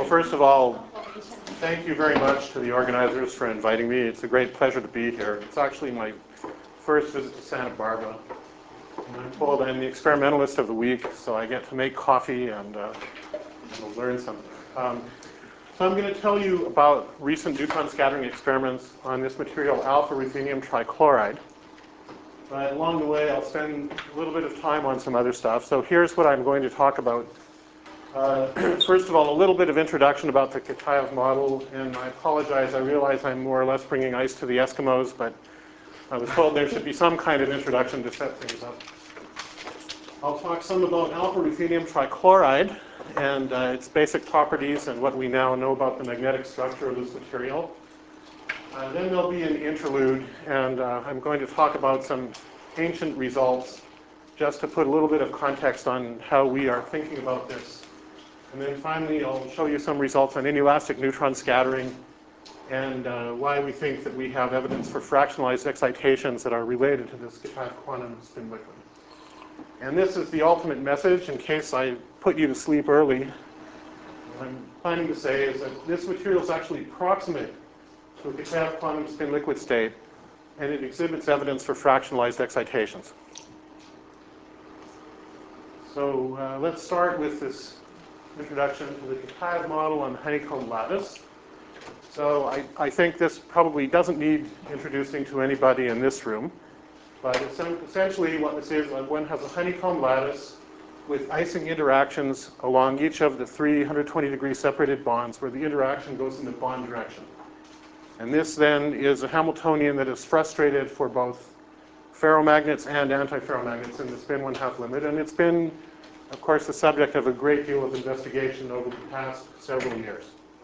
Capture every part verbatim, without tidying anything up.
first of all, thank you very much to the organizers for inviting me. It's a great pleasure to be here. It's actually my first visit to Santa Barbara. And I'm told I'm the experimentalist of the week, so I get to make coffee and uh, we'll learn something. Um, so I'm going to tell you about recent neutron scattering experiments on this material, alpha ruthenium trichloride. But along the way, I'll spend a little bit of time on some other stuff. So here's what I'm going to talk about. Uh, first of all, a little bit of introduction about the Kitaev model, and I apologize, I realize I'm more or less bringing ice to the Eskimos, but I was told there should be some kind of introduction to set things up. I'll talk some about alpha ruthenium trichloride and uh, its basic properties and what we now know about the magnetic structure of this material. Uh, then there'll be an interlude, and uh, I'm going to talk about some ancient results just to put a little bit of context on how we are thinking about this. And then finally, I'll show you some results on inelastic neutron scattering and uh, why we think that we have evidence for fractionalized excitations that are related to this Kitaev quantum spin liquid. And this is the ultimate message in case I put you to sleep early. What I'm planning to say is that this material is actually proximate to a Kitaev quantum spin liquid state, and it exhibits evidence for fractionalized excitations. So uh, let's start with this introduction to the Kitaev model on honeycomb lattice. So I, I think this probably doesn't need introducing to anybody in this room, but essentially what this is, one has a honeycomb lattice with Ising interactions along each of the three one hundred twenty degree separated bonds where the interaction goes in the bond direction. And this then is a Hamiltonian that is frustrated for both ferromagnets and antiferromagnets in the spin one half limit, and it's been, of course, the subject of a great deal of investigation over the past several years.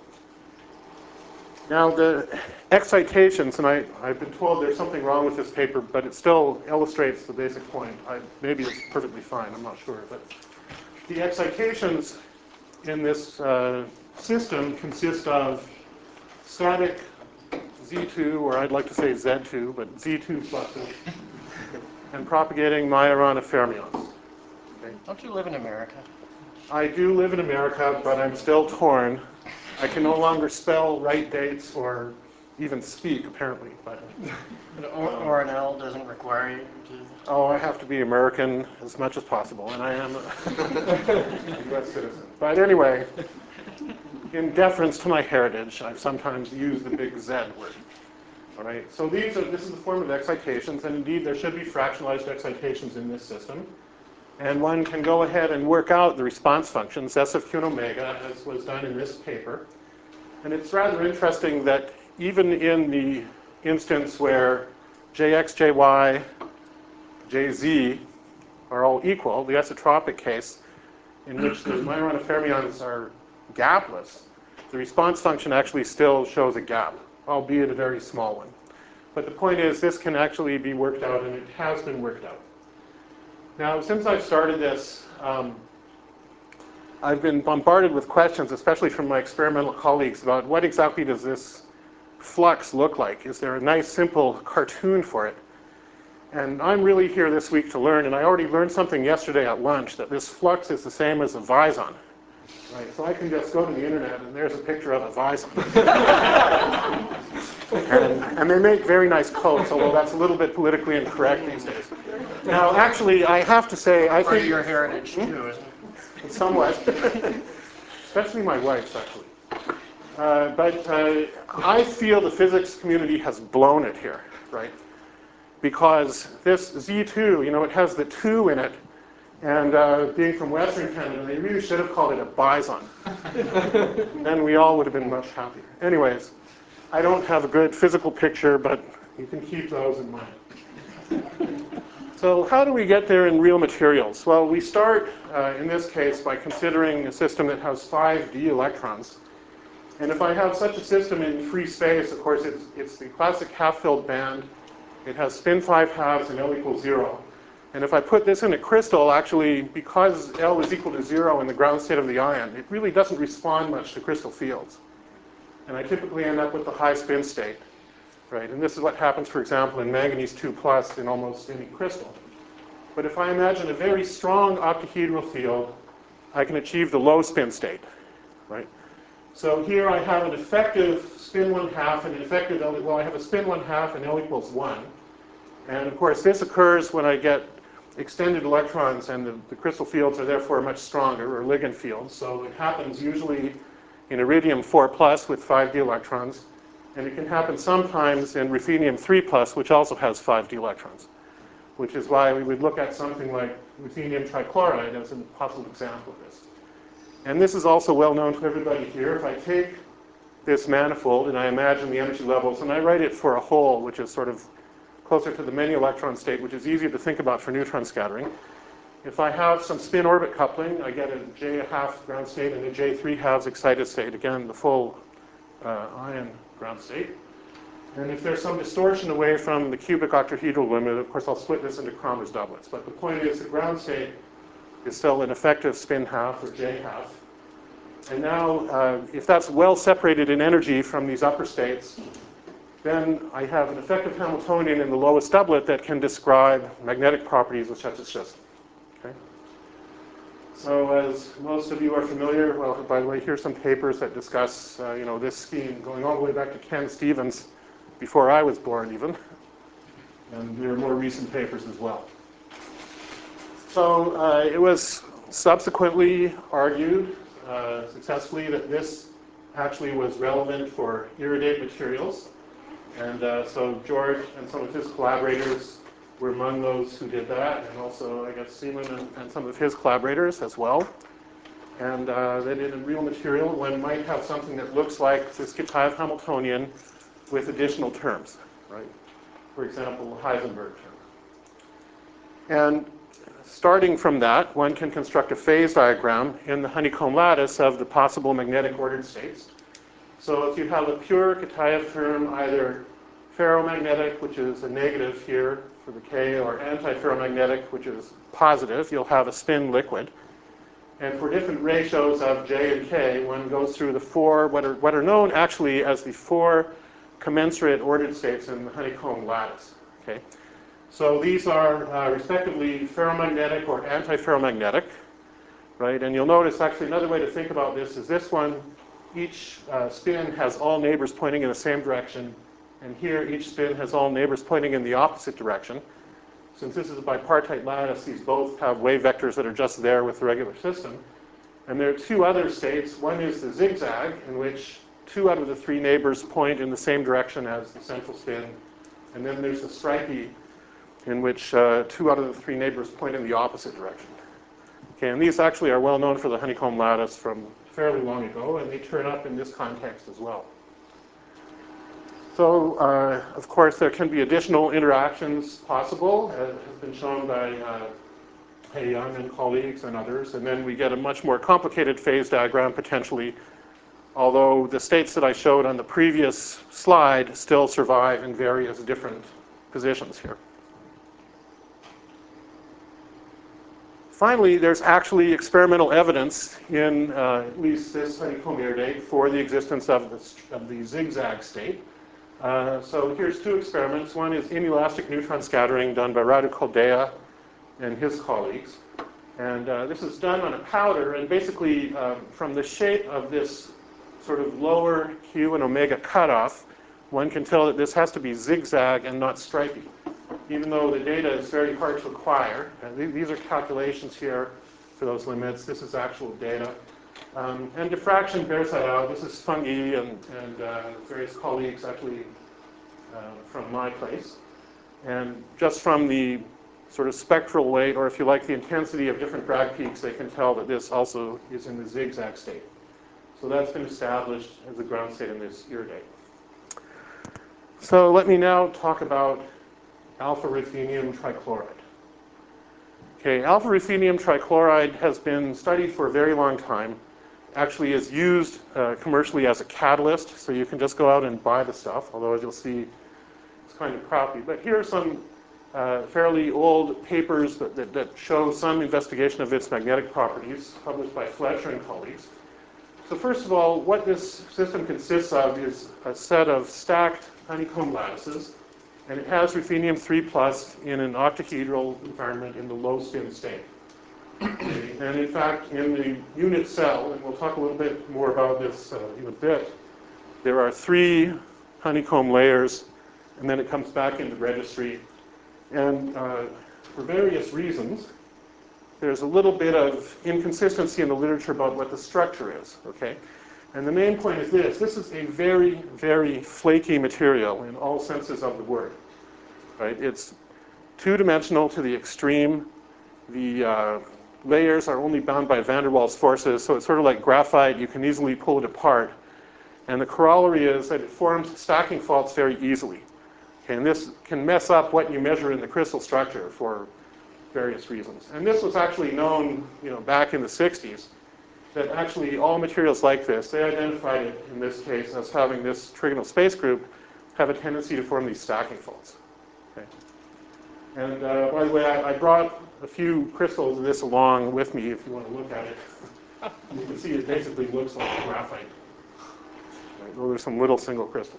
Now, the excitations, and I, I've been told there's something wrong with this paper, but it still illustrates the basic point. I, maybe it's perfectly fine, I'm not sure. But the excitations in this uh, system consist of static Z two, or I'd like to say Z two, but Z two fluxes, and propagating Majorana fermions. Okay. Don't you live in America? I do live in America, but I'm still torn. I can no longer spell, write dates, or even speak, apparently. But, or, or an L doesn't require you to... Oh, I have to be American as much as possible, and I am a U S citizen. But anyway, in deference to my heritage, I've sometimes used the big Z word. All right, so these are, this is the form of excitations, and indeed there should be fractionalized excitations in this system. And one can go ahead and work out the response functions, S of Q and omega, as was done in this paper. And it's rather interesting that even in the instance where Jx, Jy, Jz are all equal, the isotropic case, in which the Majorana fermions are gapless, the response function actually still shows a gap, albeit a very small one. But the point is, this can actually be worked out, and it has been worked out. Now, since I've started this, um, I've been bombarded with questions, especially from my experimental colleagues, about what exactly does this flux look like? Is there a nice, simple cartoon for it? And I'm really here this week to learn, and I already learned something yesterday at lunch, that this flux is the same as a Vizon. Right? So I can just go to the internet, and there's a picture of a Vizon. and, and they make very nice coats, although that's a little bit politically incorrect these days. Now, actually, I have to say, I Part think... of your heritage, too, isn't it? Somewhat. Especially my wife's, actually. Uh, but uh, I feel the physics community has blown it here, right? Because this Z two, you know, it has the two in it, and uh, being from Western Canada, they really should have called it a bison. Then we all would have been much happier. Anyways, I don't have a good physical picture, but you can keep those in mind. So how do we get there in real materials? Well, we start, uh, in this case, by considering a system that has five d electrons. And if I have such a system in free space, of course, it's, it's the classic half-filled band. It has spin five halves and L equals zero. And if I put this in a crystal, actually, because L is equal to zero in the ground state of the ion, it really doesn't respond much to crystal fields. And I typically end up with the high spin state. Right? And this is what happens, for example, in manganese two plus in almost any crystal. But if I imagine a very strong octahedral field, I can achieve the low spin state. Right? So here I have an effective spin one half and an effective L, well, I have a spin one half and L equals one. And of course, this occurs when I get extended electrons, and the, the crystal fields are therefore much stronger, or ligand fields. So it happens usually in iridium four plus with five d electrons, and it can happen sometimes in ruthenium three plus, which also has five d electrons, which is why we would look at something like ruthenium trichloride as a possible example of this. And this is also well known to everybody here. If I take this manifold and I imagine the energy levels, and I write it for a hole, which is sort of closer to the many electron state, which is easier to think about for neutron scattering. If I have some spin orbit coupling, I get a J half ground state and a J three halves excited state, again, the full uh, ion ground state. And if there's some distortion away from the cubic octahedral limit, of course I'll split this into Kramers doublets. But the point is the ground state is still an effective spin half, or J half. And now, uh, if that's well separated in energy from these upper states, then I have an effective Hamiltonian in the lowest doublet that can describe magnetic properties of such a system. Okay? So as most of you are familiar, well, by the way, here's some papers that discuss uh, you know, this scheme going all the way back to Ken Stevens, before I was born even. And there are more recent papers as well. So uh, it was subsequently argued uh, successfully that this actually was relevant for iridate materials. And uh, so George and some of his collaborators were among those who did that, and also, I guess, Seaman and, and some of his collaborators as well. And uh, they did in real material, one might have something that looks like this Kitaev Hamiltonian with additional terms, right? For example, the Heisenberg term. And starting from that, one can construct a phase diagram in the honeycomb lattice of the possible magnetic ordered states. So if you have a pure Kitaev term, either ferromagnetic, which is a negative here for the K, or antiferromagnetic, which is positive, you'll have a spin liquid. And for different ratios of J and K, one goes through the four, what are, what are known actually as the four commensurate ordered states in the honeycomb lattice. Okay? So these are uh, respectively ferromagnetic or antiferromagnetic, right? And you'll notice actually another way to think about this is this one. Each uh, spin has all neighbors pointing in the same direction, and here each spin has all neighbors pointing in the opposite direction. Since this is a bipartite lattice, these both have wave vectors that are just there with the regular system. And there are two other states. One is the zigzag, in which two out of the three neighbors point in the same direction as the central spin. And then there's the stripey, in which uh, two out of the three neighbors point in the opposite direction. Okay, and these actually are well known for the honeycomb lattice from fairly long ago, and they turn up in this context as well. So, uh, of course, there can be additional interactions possible, as has been shown by uh, Hei Young and colleagues and others, and then we get a much more complicated phase diagram potentially, although the states that I showed on the previous slide still survive in various different positions here. Finally, there's actually experimental evidence in uh, at least this honeycomb iridate for the existence of, this, of the zigzag state. Uh, so here's two experiments. One is inelastic neutron scattering done by Radu Koldea and his colleagues. And uh, this is done on a powder, and basically um, from the shape of this sort of lower Q and omega cutoff, one can tell that this has to be zigzag and not stripy, even though the data is very hard to acquire. And th these are calculations here for those limits. This is actual data. Um, and diffraction bears that out. This is fungi and, and uh, various colleagues actually uh, from my place. And just from the sort of spectral weight, or if you like, the intensity of different Bragg peaks, they can tell that this also is in the zigzag state. So that's been established as a ground state in this iridate. So let me now talk about alpha ruthenium trichloride. Okay, alpha ruthenium trichloride has been studied for a very long time. Actually is used uh, commercially as a catalyst, so you can just go out and buy the stuff, although as you'll see, it's kind of crappy. But here are some uh, fairly old papers that, that, that show some investigation of its magnetic properties, published by Fletcher and colleagues. So first of all, what this system consists of is a set of stacked honeycomb lattices, and it has ruthenium three plus in an octahedral environment in the low spin state. Okay, and in fact, in the unit cell, and we'll talk a little bit more about this uh, in a bit, there are three honeycomb layers, and then it comes back into registry. And uh, for various reasons, there's a little bit of inconsistency in the literature about what the structure is, okay? And the main point is this. This is a very, very flaky material in all senses of the word, right? It's two-dimensional to the extreme. The uh, layers are only bound by van der Waals forces, so it's sort of like graphite. You can easily pull it apart. And the corollary is that it forms stacking faults very easily. Okay, and this can mess up what you measure in the crystal structure for various reasons. And this was actually known, you know, back in the sixties, that actually all materials like this, they identified it in this case as having this trigonal space group have a tendency to form these stacking faults. Okay. And uh, by the way, I, I brought a few crystals of this along with me if you want to look at it. You can see it basically looks like graphite. Right, those are some little single crystals.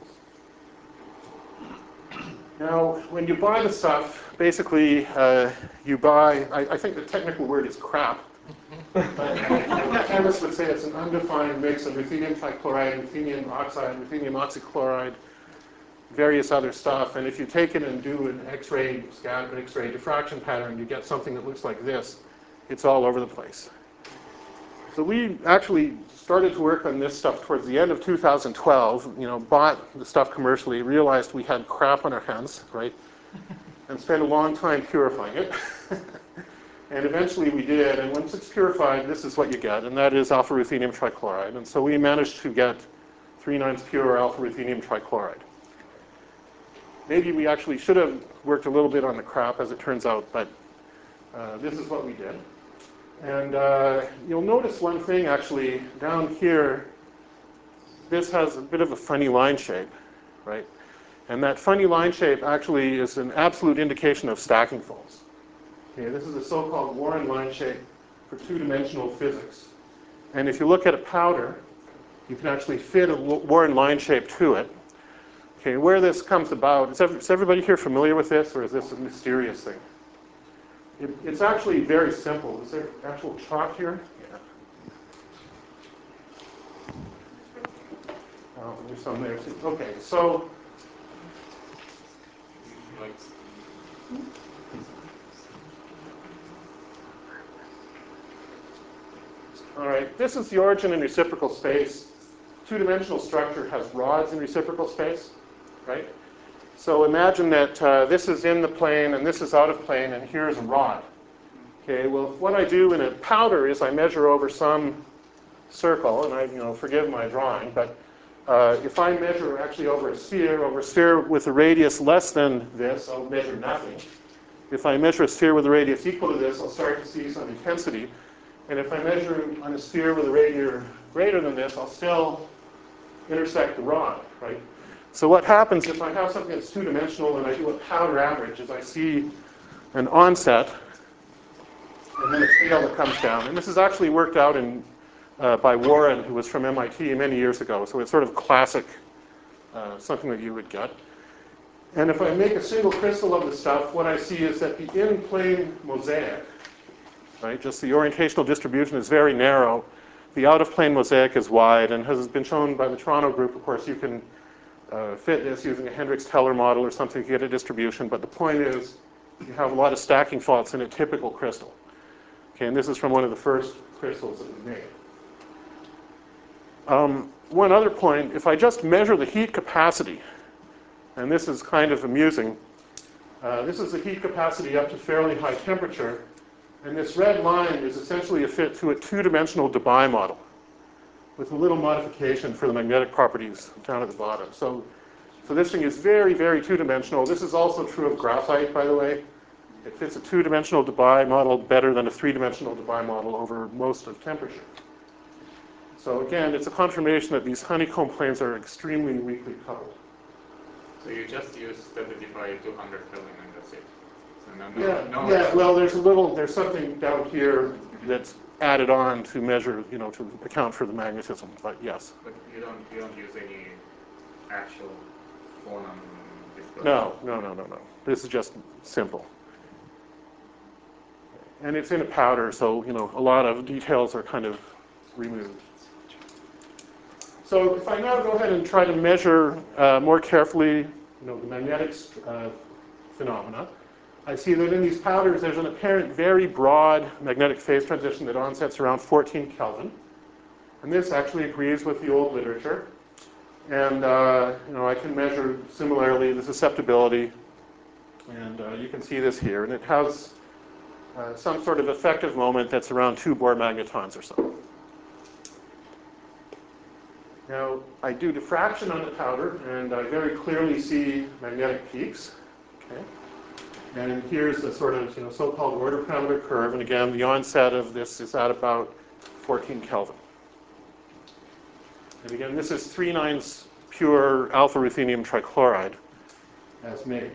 Now, when you buy the stuff, basically uh, you buy, I, I think the technical word is crap. But chemists would say it's an undefined mix of ruthenium trichloride, ruthenium oxide, ruthenium oxychloride, various other stuff. And if you take it and do an X-ray scan, an X-ray diffraction pattern, you get something that looks like this. It's all over the place. So we actually started to work on this stuff towards the end of two thousand twelve, you know, bought the stuff commercially, realized we had crap on our hands, right? And spent a long time purifying it. And eventually we did, and once it's purified, this is what you get, and that is alpha ruthenium trichloride. And so we managed to get three nines pure alpha ruthenium trichloride. Maybe we actually should have worked a little bit on the crap, as it turns out, but uh, this is what we did. And uh, you'll notice one thing, actually, down here, this has a bit of a funny line shape, right? And that funny line shape actually is an absolute indication of stacking faults. Okay, this is a so-called Warren line shape for two-dimensional physics. And if you look at a powder, you can actually fit a Warren line shape to it. Okay, where this comes about, is everybody here familiar with this, or is this a mysterious thing? It, it's actually very simple. Is there actual chalk here? Yeah. Oh, there's some there too. Okay, so. All right, this is the origin in reciprocal space. Two-dimensional structure has rods in reciprocal space, right? So imagine that uh, this is in the plane and this is out of plane, and here's a rod. Okay, well, what I do in a powder is I measure over some circle, and I, you know, forgive my drawing, but uh, if I measure actually over a sphere, over a sphere with a radius less than this, I'll measure nothing. If I measure a sphere with a radius equal to this, I'll start to see some intensity. And if I measure on a sphere with a radius greater than this, I'll still intersect the rod, right? So what happens if I have something that's two-dimensional and I do a powder average is I see an onset and then a tail that comes down. And this is actually worked out in, uh, by Warren, who was from M I T many years ago. So it's sort of classic, uh, something that you would get. And if I make a single crystal of the stuff, what I see is that the in-plane mosaic, right, just the orientational distribution is very narrow. The out-of-plane mosaic is wide, and has been shown by the Toronto group. Of course, you can uh, fit this using a Hendricks-Teller model or something to get a distribution, but the point is you have a lot of stacking faults in a typical crystal. Okay, and this is from one of the first crystals that we made. Um, one other point, if I just measure the heat capacity, and this is kind of amusing, uh, this is the heat capacity up to fairly high temperature, and this red line is essentially a fit to a two-dimensional Debye model with a little modification for the magnetic properties down at the bottom. So, so this thing is very, very two-dimensional. This is also true of graphite, by the way. It fits a two-dimensional Debye model better than a three-dimensional Debye model over most of temperature. So again, it's a confirmation that these honeycomb planes are extremely weakly coupled. So you just use thirty-five two hundred Kelvin and that's it? So no, no, Yeah, no yeah. Well, there's a little, there's something down here that's added on to measure, you know, to account for the magnetism. But yes. But you don't, you don't use any actual phonon dispersion? No, no, no, no, no. This is just simple. And it's in a powder, so you know a lot of details are kind of removed. So if I now go ahead and try to measure uh, more carefully, you know, the magnetic uh, phenomena, I see that in these powders there's an apparent very broad magnetic phase transition that onsets around fourteen Kelvin. And this actually agrees with the old literature. And uh, you know, I can measure similarly the susceptibility, and uh, you can see this here. And it has uh, some sort of effective moment that's around two Bohr magnetons or so. Now, I do diffraction on the powder, and I very clearly see magnetic peaks. Okay? And here's the sort of you know, so-called order parameter curve. And again, the onset of this is at about fourteen Kelvin. And again, this is three nines pure alpha ruthenium trichloride as made.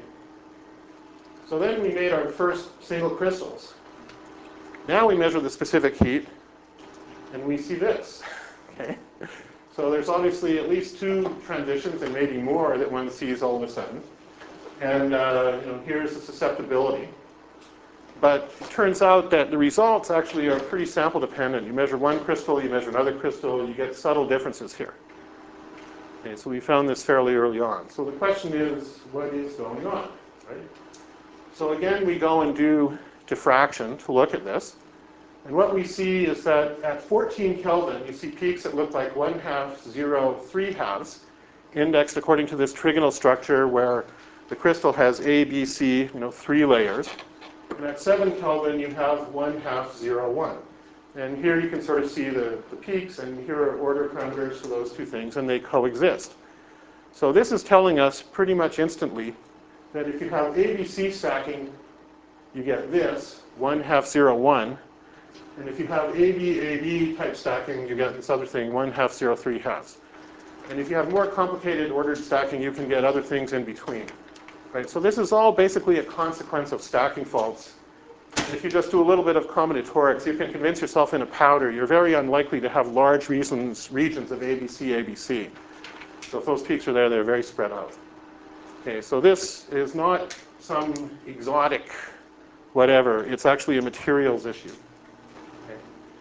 So then we made our first single crystals. Now we measure the specific heat, and we see this. Okay? So there's obviously at least two transitions, and maybe more, that one sees all of a sudden. And uh, you know, here's the susceptibility. But it turns out that the results actually are pretty sample dependent. You measure one crystal, you measure another crystal, you get subtle differences here. Okay, so we found this fairly early on. So the question is, what is going on, right? So again, we go and do diffraction to look at this. And what we see is that at fourteen Kelvin, you see peaks that look like one half, zero, three halves, indexed according to this trigonal structure where the crystal has A, B, C, you know, three layers. And at seven Kelvin, you have one half, zero, one. And here you can sort of see the, the peaks, and here are order parameters for those two things, and they coexist. So this is telling us pretty much instantly that if you have A B C stacking, you get this, one half, zero, one. And if you have A B A B type stacking, you get this other thing, one half, zero, three halves. And if you have more complicated ordered stacking, you can get other things in between. Right? So this is all basically a consequence of stacking faults. And if you just do a little bit of combinatorics, you can convince yourself in a powder you're very unlikely to have large regions, regions of A B C, A B C. So if those peaks are there, they're very spread out. Okay, so this is not some exotic whatever. It's actually a materials issue. Okay.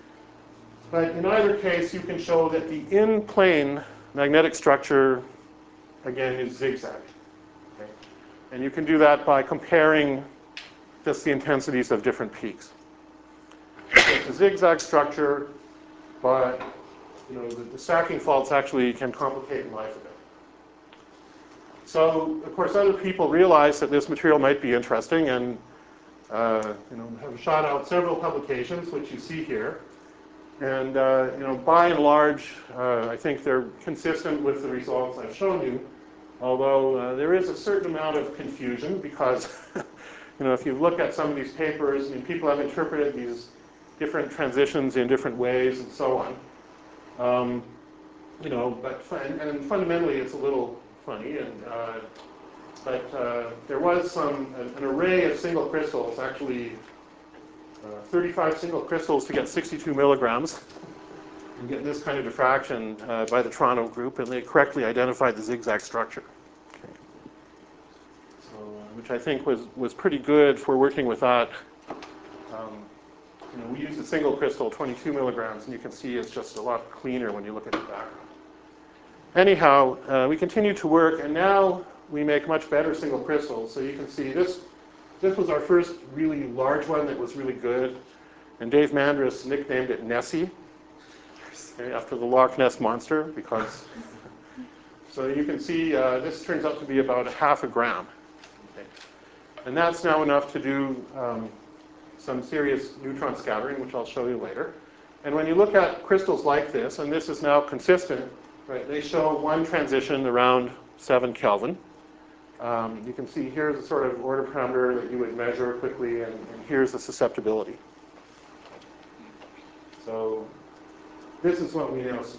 But in either case, you can show that the in-plane magnetic structure, again, is zigzag. Okay. And you can do that by comparing just the intensities of different peaks. It's a zigzag structure, but you know, the, the stacking faults actually can complicate life a bit. So, of course, other people realized that this material might be interesting and uh, you know, have shot out several publications, which you see here. And uh, you know, by and large, uh, I think they're consistent with the results I've shown you, although uh, there is a certain amount of confusion because you know, if you look at some of these papers, I mean, people have interpreted these different transitions in different ways and so on. Um, you know, but and, and fundamentally, it's a little funny. And uh, but uh, there was some an, an array of single crystals, actually uh, thirty-five single crystals to get sixty-two milligrams. You get this kind of diffraction uh, by the Toronto group, and they correctly identified the zigzag structure. Which I think was, was pretty good for working with that. Um, you know, we used a single crystal, twenty-two milligrams, and you can see it's just a lot cleaner when you look at the background. Anyhow, uh, we continue to work, and now we make much better single crystals. So you can see this, this was our first really large one that was really good, and Dave Mandris nicknamed it Nessie, okay, after the Loch Ness Monster, because, so you can see uh, this turns out to be about a half a gram. And that's now enough to do um, some serious neutron scattering, which I'll show you later. And when you look at crystals like this, and this is now consistent, right, they show one transition around seven Kelvin. Um, you can see here's a sort of order parameter that you would measure quickly, and, and here's the susceptibility. So this is what we now see.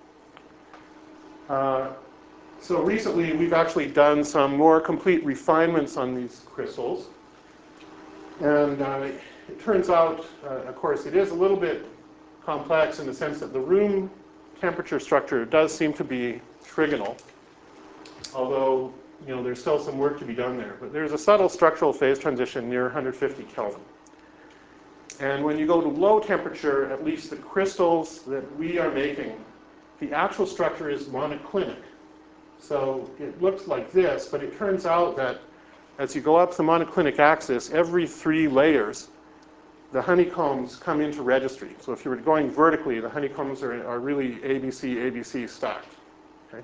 Uh, So recently, we've actually done some more complete refinements on these crystals. And uh, it turns out, uh, of course, it is a little bit complex in the sense that the room temperature structure does seem to be trigonal, although you know, there's still some work to be done there. But there's a subtle structural phase transition near one hundred fifty Kelvin. And when you go to low temperature, at least the crystals that we are making, the actual structure is monoclinic. So it looks like this, but it turns out that as you go up the monoclinic axis, every three layers, the honeycombs come into registry. So if you were going vertically, the honeycombs are, are really A B C, A B C stacked. Okay?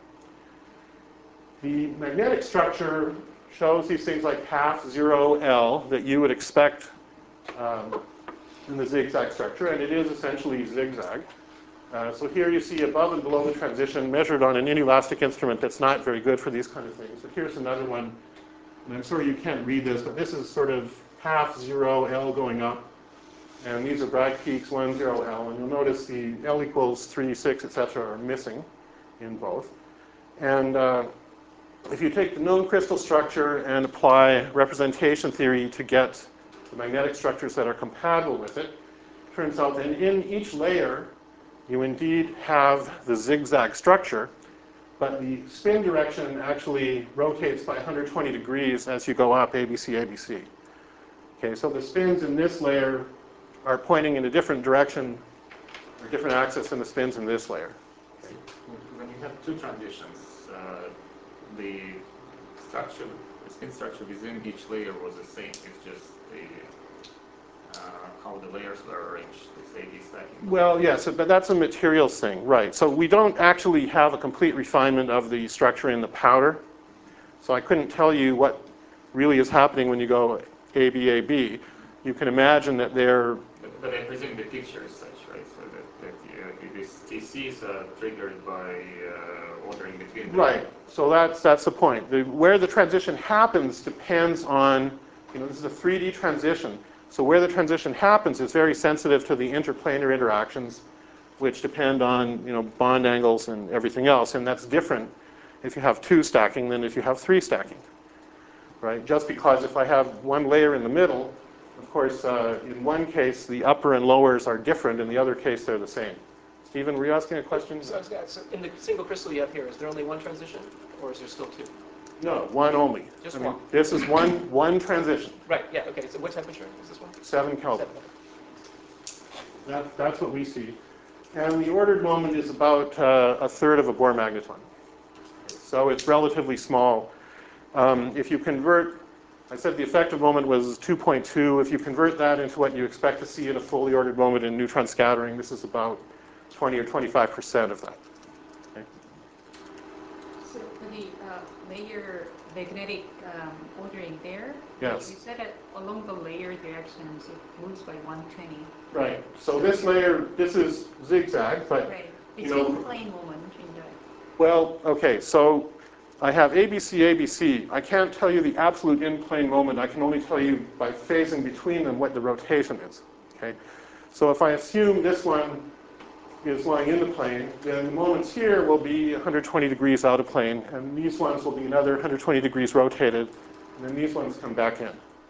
The magnetic structure shows these things like half zero L that you would expect um, in the zigzag structure, and it is essentially zigzag. Uh, so here you see above and below the transition measured on an inelastic instrument that's not very good for these kind of things. But here's another one, and I'm sorry you can't read this, but this is sort of half zero L going up, and these are Bragg peaks, one, zero L, and you'll notice the L equals three, six, et cetera are missing in both. And uh, if you take the known crystal structure and apply representation theory to get the magnetic structures that are compatible with it, it turns out that in each layer you indeed have the zigzag structure, but the spin direction actually rotates by one hundred twenty degrees as you go up A B C, A B C. Okay, so the spins in this layer are pointing in a different direction, or different axis than the spins in this layer. Okay. When you have two transitions, uh, the structure, the spin structure within each layer was the same. It's just the uh, how the layers were arranged. It's A B stacking. Well, yes, but that's a materials thing, right? So we don't actually have a complete refinement of the structure in the powder. So I couldn't tell you what really is happening when you go A B, A B. You can imagine that they're... But, but I presume the picture is such, right? So that, that uh, these T Cs are triggered by uh, ordering between them. Right. So that's, that's the point. The, where the transition happens depends on, you know, this is a three D transition. So where the transition happens is very sensitive to the interplanar interactions, which depend on, you know, bond angles and everything else. And that's different if you have two stacking than if you have three stacking, right? Just because if I have one layer in the middle, of course, uh, in one case, the upper and lowers are different. In the other case, they're the same. Stephen, were you asking a question? So, so in the single crystal you have here, is there only one transition, or is there still two? No, one only. Just I mean, one. this is one, one transition, Right, yeah, okay. So what temperature is this one? seven Kelvin. Seven. That, that's what we see. And the ordered moment is about uh, a third of a Bohr magneton. So it's relatively small. Um, if you convert, I said the effective moment was two point two. If you convert that into what you expect to see in a fully ordered moment in neutron scattering, this is about twenty or twenty-five percent of that. Okay. So for the uh, layer magnetic um, ordering there, Yes. you said that along the layer directions it moves by one hundred twenty. Right. So this layer, this is zigzag, but Right. you It's know, in plane moment in the. well, okay. So I have A B C, A B C. I can't tell you the absolute in-plane moment. I can only tell you by phasing between them what the rotation is. Okay. So if I assume this one is lying in the plane, then the moments here will be one hundred twenty degrees out of plane, and these ones will be another one hundred twenty degrees rotated, and then these ones come back in.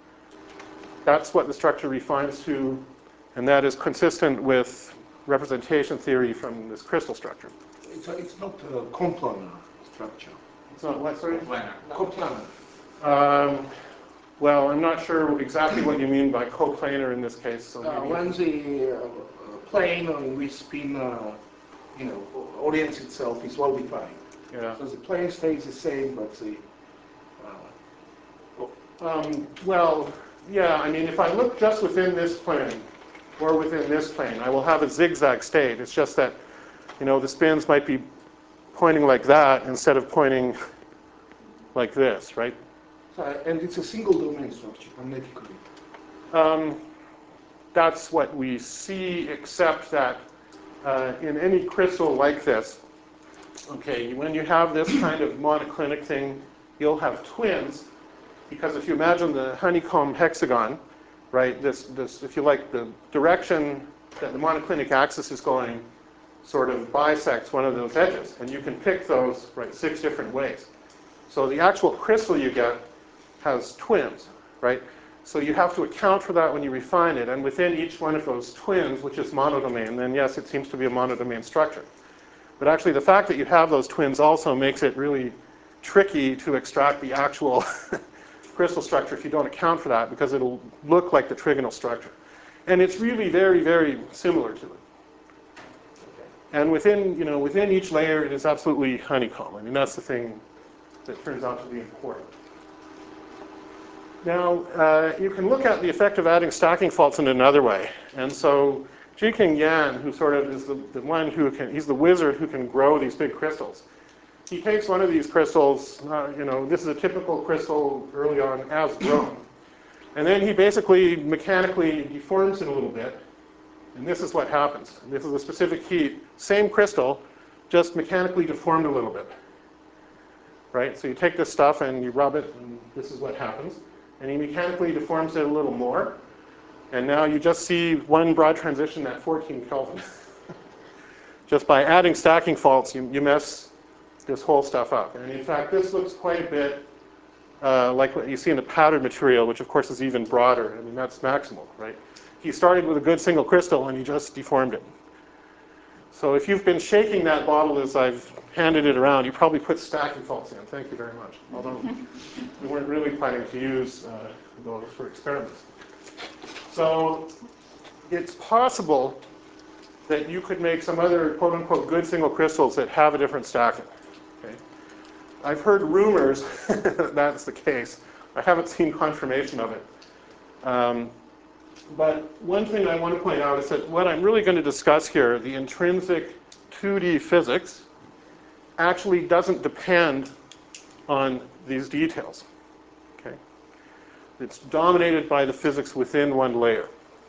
That's what the structure refines to, and that is consistent with representation theory from this crystal structure. It's, a, it's not a coplanar structure. It's not what, sorry? Planar. Coplanar. Um, well, I'm not sure exactly what you mean by coplanar in this case. So Uh, maybe when the uh, plane on which spin uh, you know, orients itself is well defined. yeah. So the plane stays the same, but the uh, Um, well, yeah, I mean, if I look just within this plane, or within this plane, I will have a zigzag state. It's just that, you know, the spins might be pointing like that instead of pointing like this, right? so, and it's a single domain structure magnetically. Um, that's what we see, except that uh, in any crystal like this, okay, when you have this kind of monoclinic thing, you'll have twins, because if you imagine the honeycomb hexagon, right, this, this, if you like, the direction that the monoclinic axis is going sort of bisects one of those edges, and you can pick those, right, six different ways. So the actual crystal you get has twins, right? So you have to account for that when you refine it, and within each one of those twins, which is monodomain, then yes, it seems to be a monodomain structure. But actually the fact that you have those twins also makes it really tricky to extract the actual crystal structure if you don't account for that, because it'll look like the trigonal structure. And it's really very, very similar to it. And within, you know, within each layer, it is absolutely honeycomb. I mean, that's the thing that turns out to be important. Now, uh, you can look at the effect of adding stacking faults in another way. And so Jiqing Yan, who sort of is the, the one who can, he's the wizard who can grow these big crystals. He takes one of these crystals, uh, you know, this is a typical crystal early on as grown. And then he basically mechanically deforms it a little bit. And this is what happens. This is a specific heat, same crystal, just mechanically deformed a little bit. Right? So you take this stuff and you rub it, and this is what happens. And he mechanically deforms it a little more. And now you just see one broad transition at fourteen Kelvin. Just by adding stacking faults, you, you mess this whole stuff up. And in fact, this looks quite a bit uh, like what you see in the powdered material, which of course is even broader. I mean, that's maximal, right? He started with a good single crystal and he just deformed it. So if you've been shaking that bottle as I've handed it around, you probably put stacking faults in. Thank you very much. Although we weren't really planning to use uh, those for experiments. So it's possible that you could make some other quote-unquote good single crystals that have a different stacking. Okay? I've heard rumors that that's the case. I haven't seen confirmation of it. Um, but one thing I want to point out is that what I'm really going to discuss here, the intrinsic two D physics, actually doesn't depend on these details. Okay? It's dominated by the physics within one layer.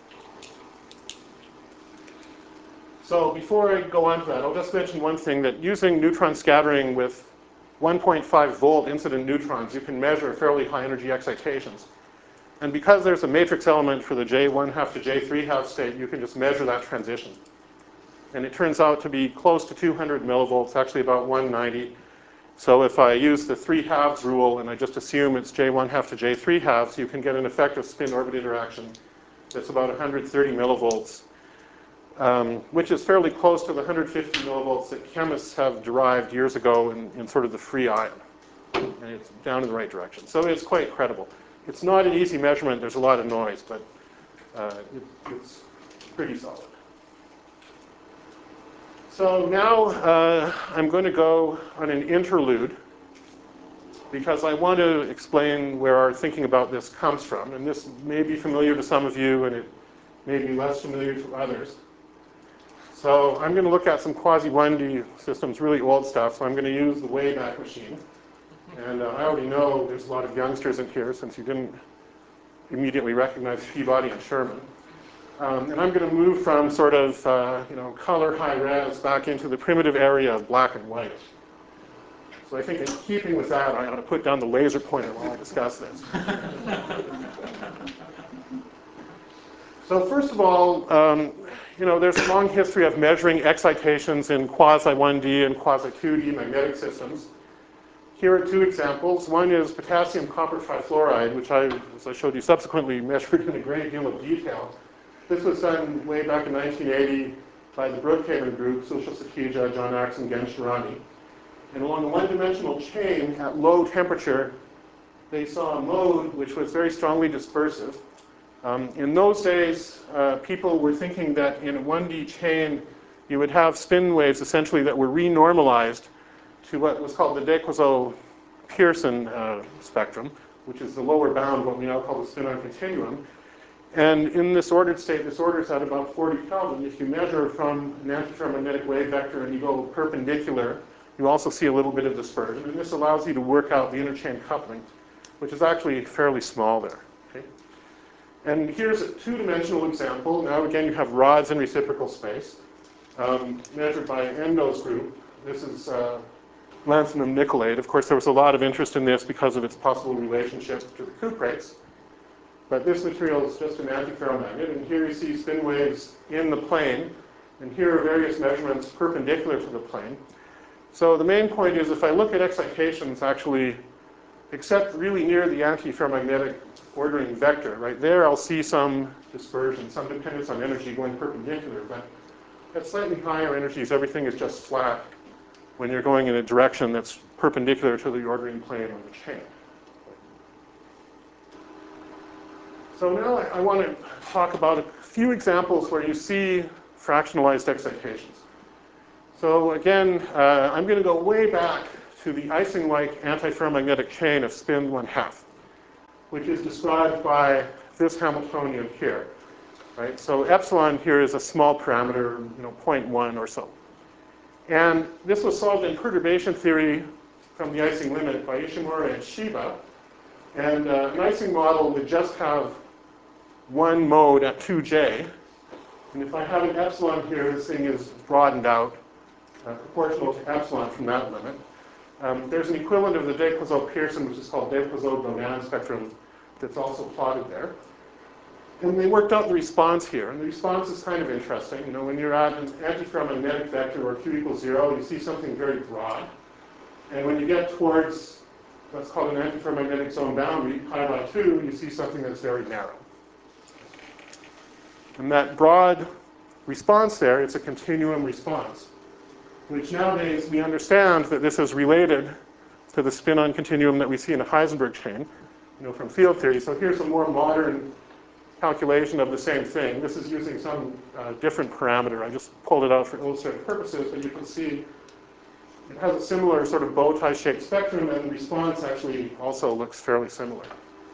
So before I go on to that, I'll just mention one thing, that using neutron scattering with one point five volt incident neutrons, you can measure fairly high energy excitations. And because there's a matrix element for the J one half to J three half state, you can just measure that transition. And it turns out to be close to two hundred millivolts, actually about one ninety. So if I use the three halves rule and I just assume it's J one half to J three halves, you can get an effective spin-orbit interaction that's about one hundred thirty millivolts, um, which is fairly close to the one hundred fifty millivolts that chemists have derived years ago in, in sort of the free ion. And it's down in the right direction. So it's quite credible. It's not an easy measurement. There's a lot of noise, but uh, it, it's pretty solid. So now uh, I'm going to go on an interlude because I want to explain where our thinking about this comes from. And this may be familiar to some of you, and it may be less familiar to others. So I'm going to look at some quasi one D systems, really old stuff. So I'm going to use the Wayback Machine. And uh, I already know there's a lot of youngsters in here since you didn't immediately recognize Peabody and Sherman. Um, and I'm going to move from sort of, uh, you know, color high res back into the primitive area of black and white. So I think in keeping with that, I ought to put down the laser pointer while I discuss this. So first of all, um, you know, there's a long history of measuring excitations in quasi one D and quasi two D magnetic systems. Here are two examples. One is potassium copper trifluoride, which I, as I showed you, subsequently measured in a great deal of detail. This was done way back in nineteen eighty by the Brookhaven group, Sushil Sakija, John Axe, and Gen Shirani. And along a one-dimensional chain at low temperature, they saw a mode which was very strongly dispersive. Um, in those days, uh, people were thinking that in a one D chain, you would have spin waves essentially that were renormalized to what was called the Decouzeau-Pearson uh, spectrum, which is the lower bound of what we now call the spin-on continuum. And in this ordered state, this order is at about forty Kelvin. If you measure from an antiferromagnetic wave vector and you go perpendicular, you also see a little bit of dispersion. And this allows you to work out the interchain coupling, which is actually fairly small there. Okay? And here's a two-dimensional example. Now again, you have rods in reciprocal space, um, measured by Endo's group. This is uh, lanthanum nickelate. Of course, there was a lot of interest in this because of its possible relationship to the cuprates. But this material is just an antiferromagnet, and here you see spin waves in the plane, and here are various measurements perpendicular to the plane. So the main point is, if I look at excitations actually, except really near the antiferromagnetic ordering vector, right there I'll see some dispersion, some dependence on energy going perpendicular, but at slightly higher energies, everything is just flat when you're going in a direction that's perpendicular to the ordering plane on the chain. So now I, I want to talk about a few examples where you see fractionalized excitations. So again, uh, I'm going to go way back to the Ising-like antiferromagnetic chain of spin one half, which is described by this Hamiltonian here. Right? So epsilon here is a small parameter, you know, zero point one or so. And this was solved in perturbation theory from the Ising limit by Ishimura and Shiba. And uh, an Ising model would just have one mode at two J. And if I have an epsilon here, this thing is broadened out, uh, proportional to epsilon from that limit. Um, there's an equivalent of the de Closeau-Pearson, which is called de Closeau-Donan spectrum, that's also plotted there. And they worked out the response here. And the response is kind of interesting. You know, when you're at an antiferromagnetic vector where Q equals zero, you see something very broad. And when you get towards what's called an antiferromagnetic zone boundary, pi by two, you see something that's very narrow. And that broad response there, it's a continuum response, which nowadays we understand that this is related to the spin-on continuum that we see in a Heisenberg chain, you know, from field theory. So here's a more modern calculation of the same thing. This is using some uh, different parameter. I just pulled it out for illustrative purposes, but you can see it has a similar sort of bow tie shaped spectrum, and the response actually also looks fairly similar.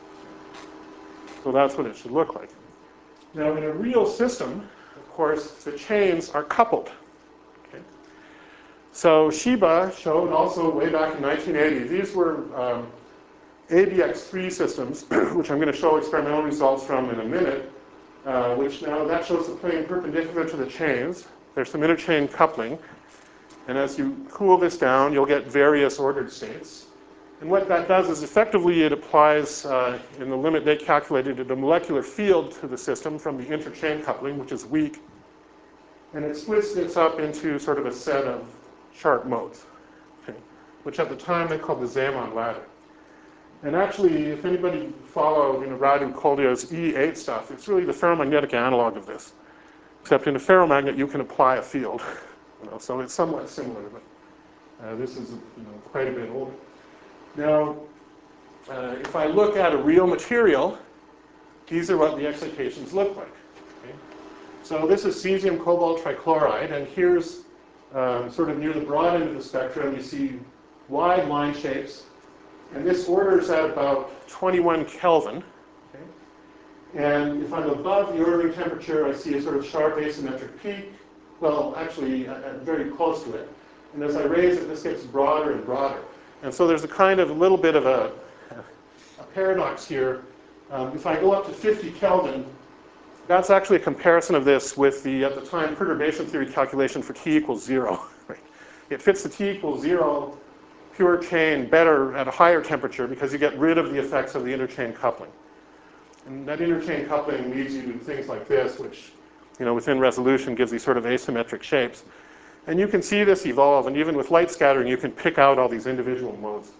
So that's what it should look like. Now, in a real system, of course, the chains are coupled. Okay? So Shiba showed also way back in nineteen eighty, these were um, A B X three systems, which I'm going to show experimental results from in a minute, uh, which now that shows the plane perpendicular to the chains. There's some interchain coupling. And as you cool this down, you'll get various ordered states. And what that does is effectively it applies, uh, in the limit they calculated, a molecular field to the system from the interchain coupling, which is weak. And it splits this up into sort of a set of sharp modes, okay, which at the time they called the Zeeman ladder. And actually, if anybody followed, you know, Radu Koldio's E eight stuff, it's really the ferromagnetic analog of this. Except in a ferromagnet, you can apply a field. You know, so it's somewhat similar, but uh, this is, you know, quite a bit older. Now, uh, if I look at a real material, these are what the excitations look like. Okay? So this is cesium cobalt trichloride, and here's um, sort of near the broad end of the spectrum, you see wide line shapes. And this orders at about twenty-one Kelvin. Okay? And if I'm above the ordering temperature, I see a sort of sharp asymmetric peak. Well, actually, uh, very close to it. And as I raise it, this gets broader and broader. And so there's a kind of a little bit of a, a paradox here. Um, if I go up to fifty Kelvin, that's actually a comparison of this with the, at the time, perturbation theory calculation for T equals zero. Right? It fits the T equals zero pure chain better at a higher temperature because you get rid of the effects of the interchain coupling. And that interchain coupling leads you to things like this, which, you know, within resolution gives these sort of asymmetric shapes. And you can see this evolve, and even with light scattering, you can pick out all these individual modes.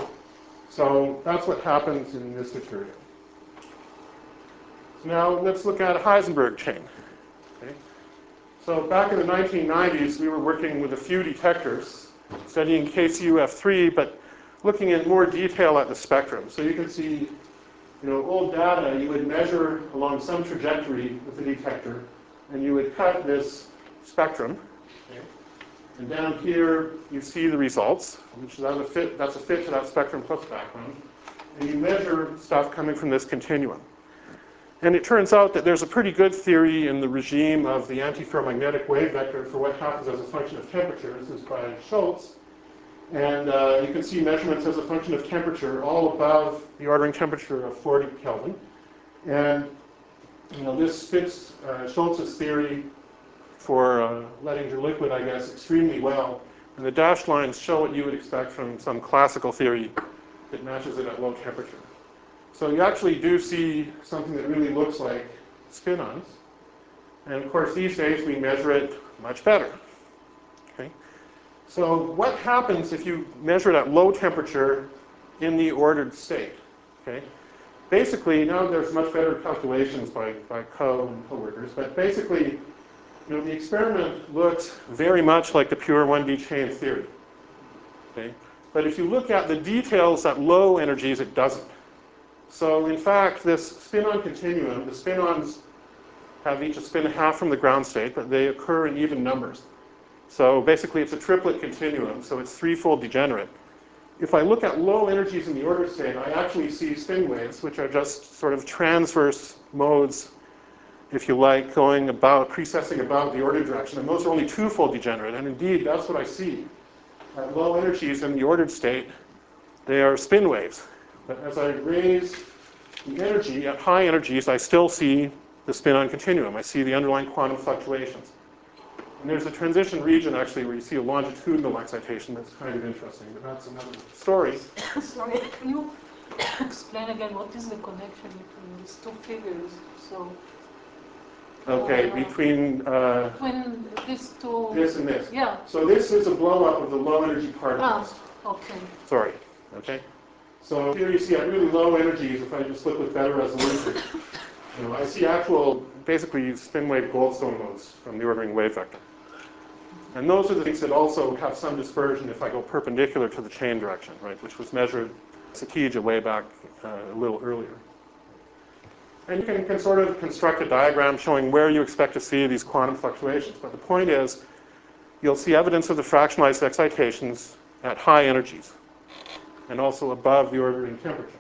So that's what happens in this material. So now let's look at a Heisenberg chain. Okay? So back in the nineteen nineties, we were working with a few detectors, studying K C U F three, but looking in more detail at the spectrum. So you can see, you know, old data, you would measure along some trajectory with the detector, and you would cut this spectrum. Okay? And down here, you see the results, which is a fit, that's a fit to that spectrum plus background. And you measure stuff coming from this continuum. And it turns out that there's a pretty good theory in the regime of the antiferromagnetic wave vector for what happens as a function of temperature. This is by Schultz. And uh, you can see measurements as a function of temperature all above the ordering temperature of forty Kelvin. And you know, this fits uh, Schultz's theory for uh, Ledinger liquid, I guess, extremely well. And the dashed lines show what you would expect from some classical theory that matches it at low temperature. So you actually do see something that really looks like spin-ons. And of course, these days we measure it much better. Okay? So what happens if you measure it at low temperature in the ordered state? Okay? Basically, now there's much better calculations by, by Co and co-workers, but basically, you know, the experiment looks very much like the pure one D chain theory. Okay? But if you look at the details at low energies, it doesn't. So in fact, this spin-on continuum, the spin-ons have each a spin half from the ground state, but they occur in even numbers. So basically it's a triplet continuum, so it's threefold degenerate. If I look at low energies in the ordered state, I actually see spin waves, which are just sort of transverse modes, if you like, going about, precessing about the ordered direction. And those are only twofold degenerate. And indeed, that's what I see. At low energies in the ordered state, they are spin waves. But as I raise the energy, at high energies, I still see the spin-on continuum. I see the underlying quantum fluctuations. And there's a transition region, actually, where you see a longitudinal excitation that's kind of interesting, but that's another story. Sorry, can you explain again what is the connection between these two figures? So, Okay, uh, between uh, between these two. this and this. Yeah. So this is a blow-up of the low-energy particles. Ah, okay. Sorry, okay? So here you see at really low energies, if I just look with better resolution, you know, I see actual, basically, spin wave Goldstone modes from the ordering wave vector. And those are the things that also have some dispersion if I go perpendicular to the chain direction, right, which was measured Sakija way back uh, a little earlier. And you can, can sort of construct a diagram showing where you expect to see these quantum fluctuations. But the point is, you'll see evidence of the fractionalized excitations at high energies and also above the ordering temperature.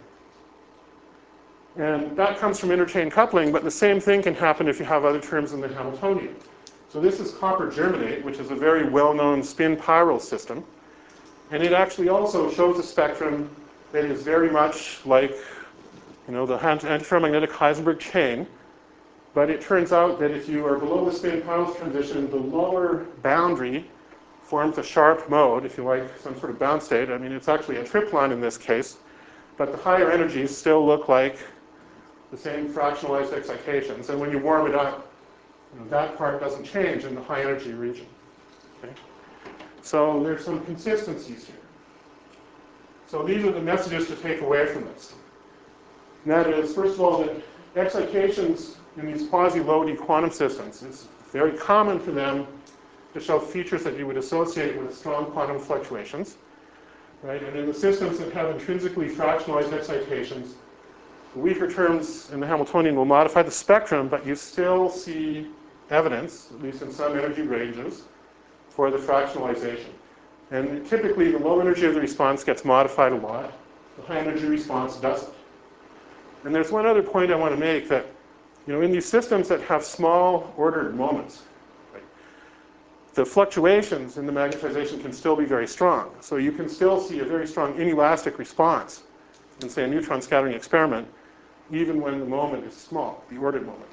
And that comes from interchain coupling, but the same thing can happen if you have other terms in the Hamiltonian. So this is copper germanate, which is a very well-known spin spiral system. And it actually also shows a spectrum that is very much like, you know, the antiferromagnetic Heisenberg chain. But it turns out that if you are below the spin-Piles transition, the lower boundary forms a sharp mode, if you like, some sort of bound state. I mean, it's actually a triplon in this case. But the higher energies still look like the same fractionalized excitations. And when you warm it up, you know, that part doesn't change in the high energy region. Okay? So there's some consistencies here. So these are the messages to take away from this. And that is, first of all, that excitations in these quasi-low D quantum systems, it's very common for them to show features that you would associate with strong quantum fluctuations. Right? And in the systems that have intrinsically fractionalized excitations, the weaker terms in the Hamiltonian will modify the spectrum, but you still see evidence, at least in some energy ranges, for the fractionalization. And typically, the low energy of the response gets modified a lot. The high energy response doesn't. And there's one other point I want to make, that, you know, in these systems that have small ordered moments, right, the fluctuations in the magnetization can still be very strong. So you can still see a very strong inelastic response in, say, a neutron scattering experiment, even when the moment is small, the ordered moment.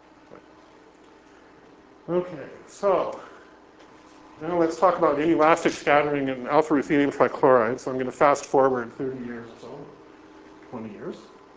Okay, so now let's talk about inelastic scattering in alpha ruthenium trichloride. So I'm going to fast forward thirty years or so, twenty years.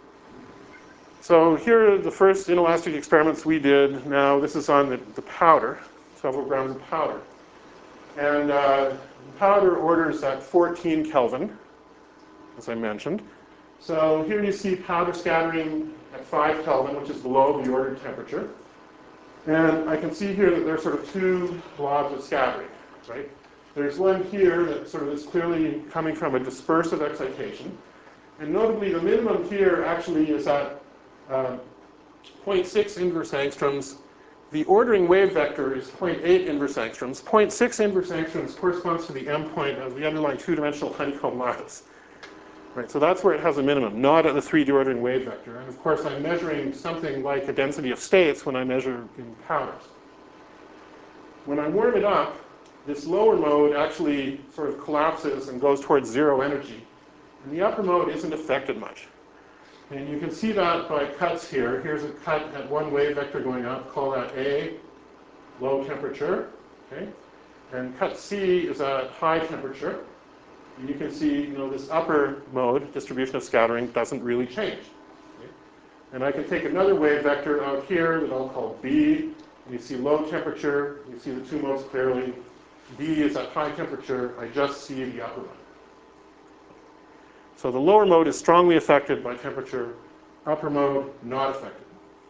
So here are the first inelastic experiments we did. Now this is on the, the powder, several grams of powder. And uh, powder orders at fourteen Kelvin, as I mentioned. So here you see powder scattering at five Kelvin, which is below the ordered temperature. And I can see here that there are sort of two blobs of scattering, right? There's one here that sort of is clearly coming from a dispersive excitation. And notably, the minimum here actually is at uh, zero point six inverse angstroms. The ordering wave vector is zero point eight inverse angstroms. zero point six inverse angstroms corresponds to the M point of the underlying two-dimensional honeycomb lattice. Right, so that's where it has a minimum, not at the three D ordering wave vector. And of course, I'm measuring something like a density of states when I measure in powders. When I warm it up, this lower mode actually sort of collapses and goes towards zero energy. And the upper mode isn't affected much. And you can see that by cuts here. Here's a cut at one wave vector going up, call that A, low temperature. Okay? And cut C is at high temperature. And you can see, you know, this upper mode, distribution of scattering, doesn't really change. Okay? And I can take another wave vector out here that I'll call B, and you see low temperature, you see the two modes clearly. B is at high temperature, I just see the upper one. So the lower mode is strongly affected by temperature, upper mode not affected.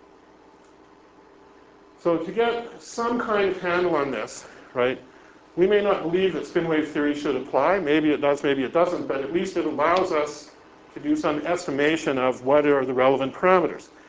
So to get some kind of handle on this, right, we may not believe that spin wave theory should apply. Maybe it does, maybe it doesn't, but at least it allows us to do some estimation of what are the relevant parameters.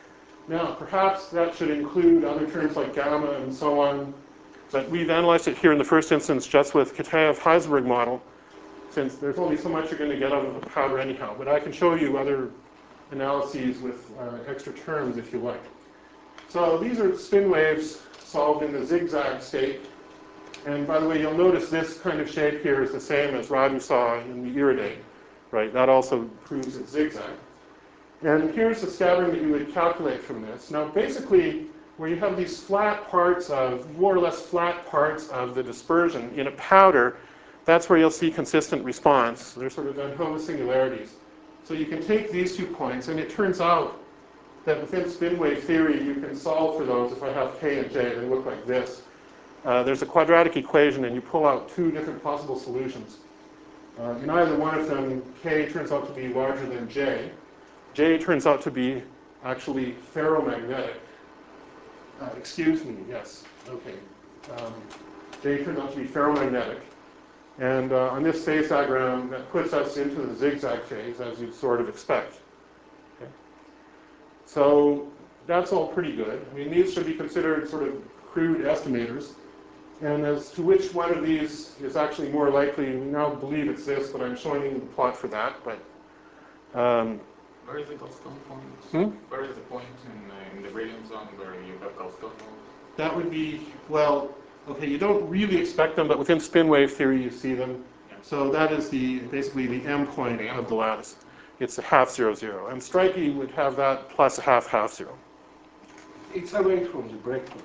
Now, perhaps that should include other terms like gamma and so on, but we've analyzed it here in the first instance just with Kitaev-Heisenberg model, since there's only so much you're going to get out of the powder anyhow. But I can show you other analyses with uh, extra terms if you like. So these are spin waves solved in the zigzag state. And by the way, you'll notice this kind of shape here is the same as Radu saw in the iridate, right? That also proves it's zigzag. And here's the scattering that you would calculate from this. Now, basically, where you have these flat parts of, more or less flat parts of the dispersion in a powder, that's where you'll see consistent response. They're sort of Van Hove singularities. So you can take these two points, and it turns out that within spin wave theory, you can solve for those. If I have k and j, they look like this. Uh, there's a quadratic equation, and you pull out two different possible solutions. Uh, in either one of them, k turns out to be larger than j. J turns out to be actually ferromagnetic. Uh, excuse me, yes, okay. Um, J turns out to be ferromagnetic. And uh, on this phase diagram, that puts us into the zigzag phase, as you'd sort of expect. Okay. So that's all pretty good. I mean, these should be considered sort of crude estimators. And as to which one of these is actually more likely, we now believe it's this, but I'm showing you the plot for that. But um, Where is the Goldstone point? Hmm? Where is the point in, uh, in the radiant zone where you have Goldstone modes? that would be, well, okay, you don't really expect them, but within spin wave theory you see them. Yeah. So that is the basically the M point of the lattice. It's a half zero zero. And Strikey would have that plus a half half zero. It's away from the breakpoint.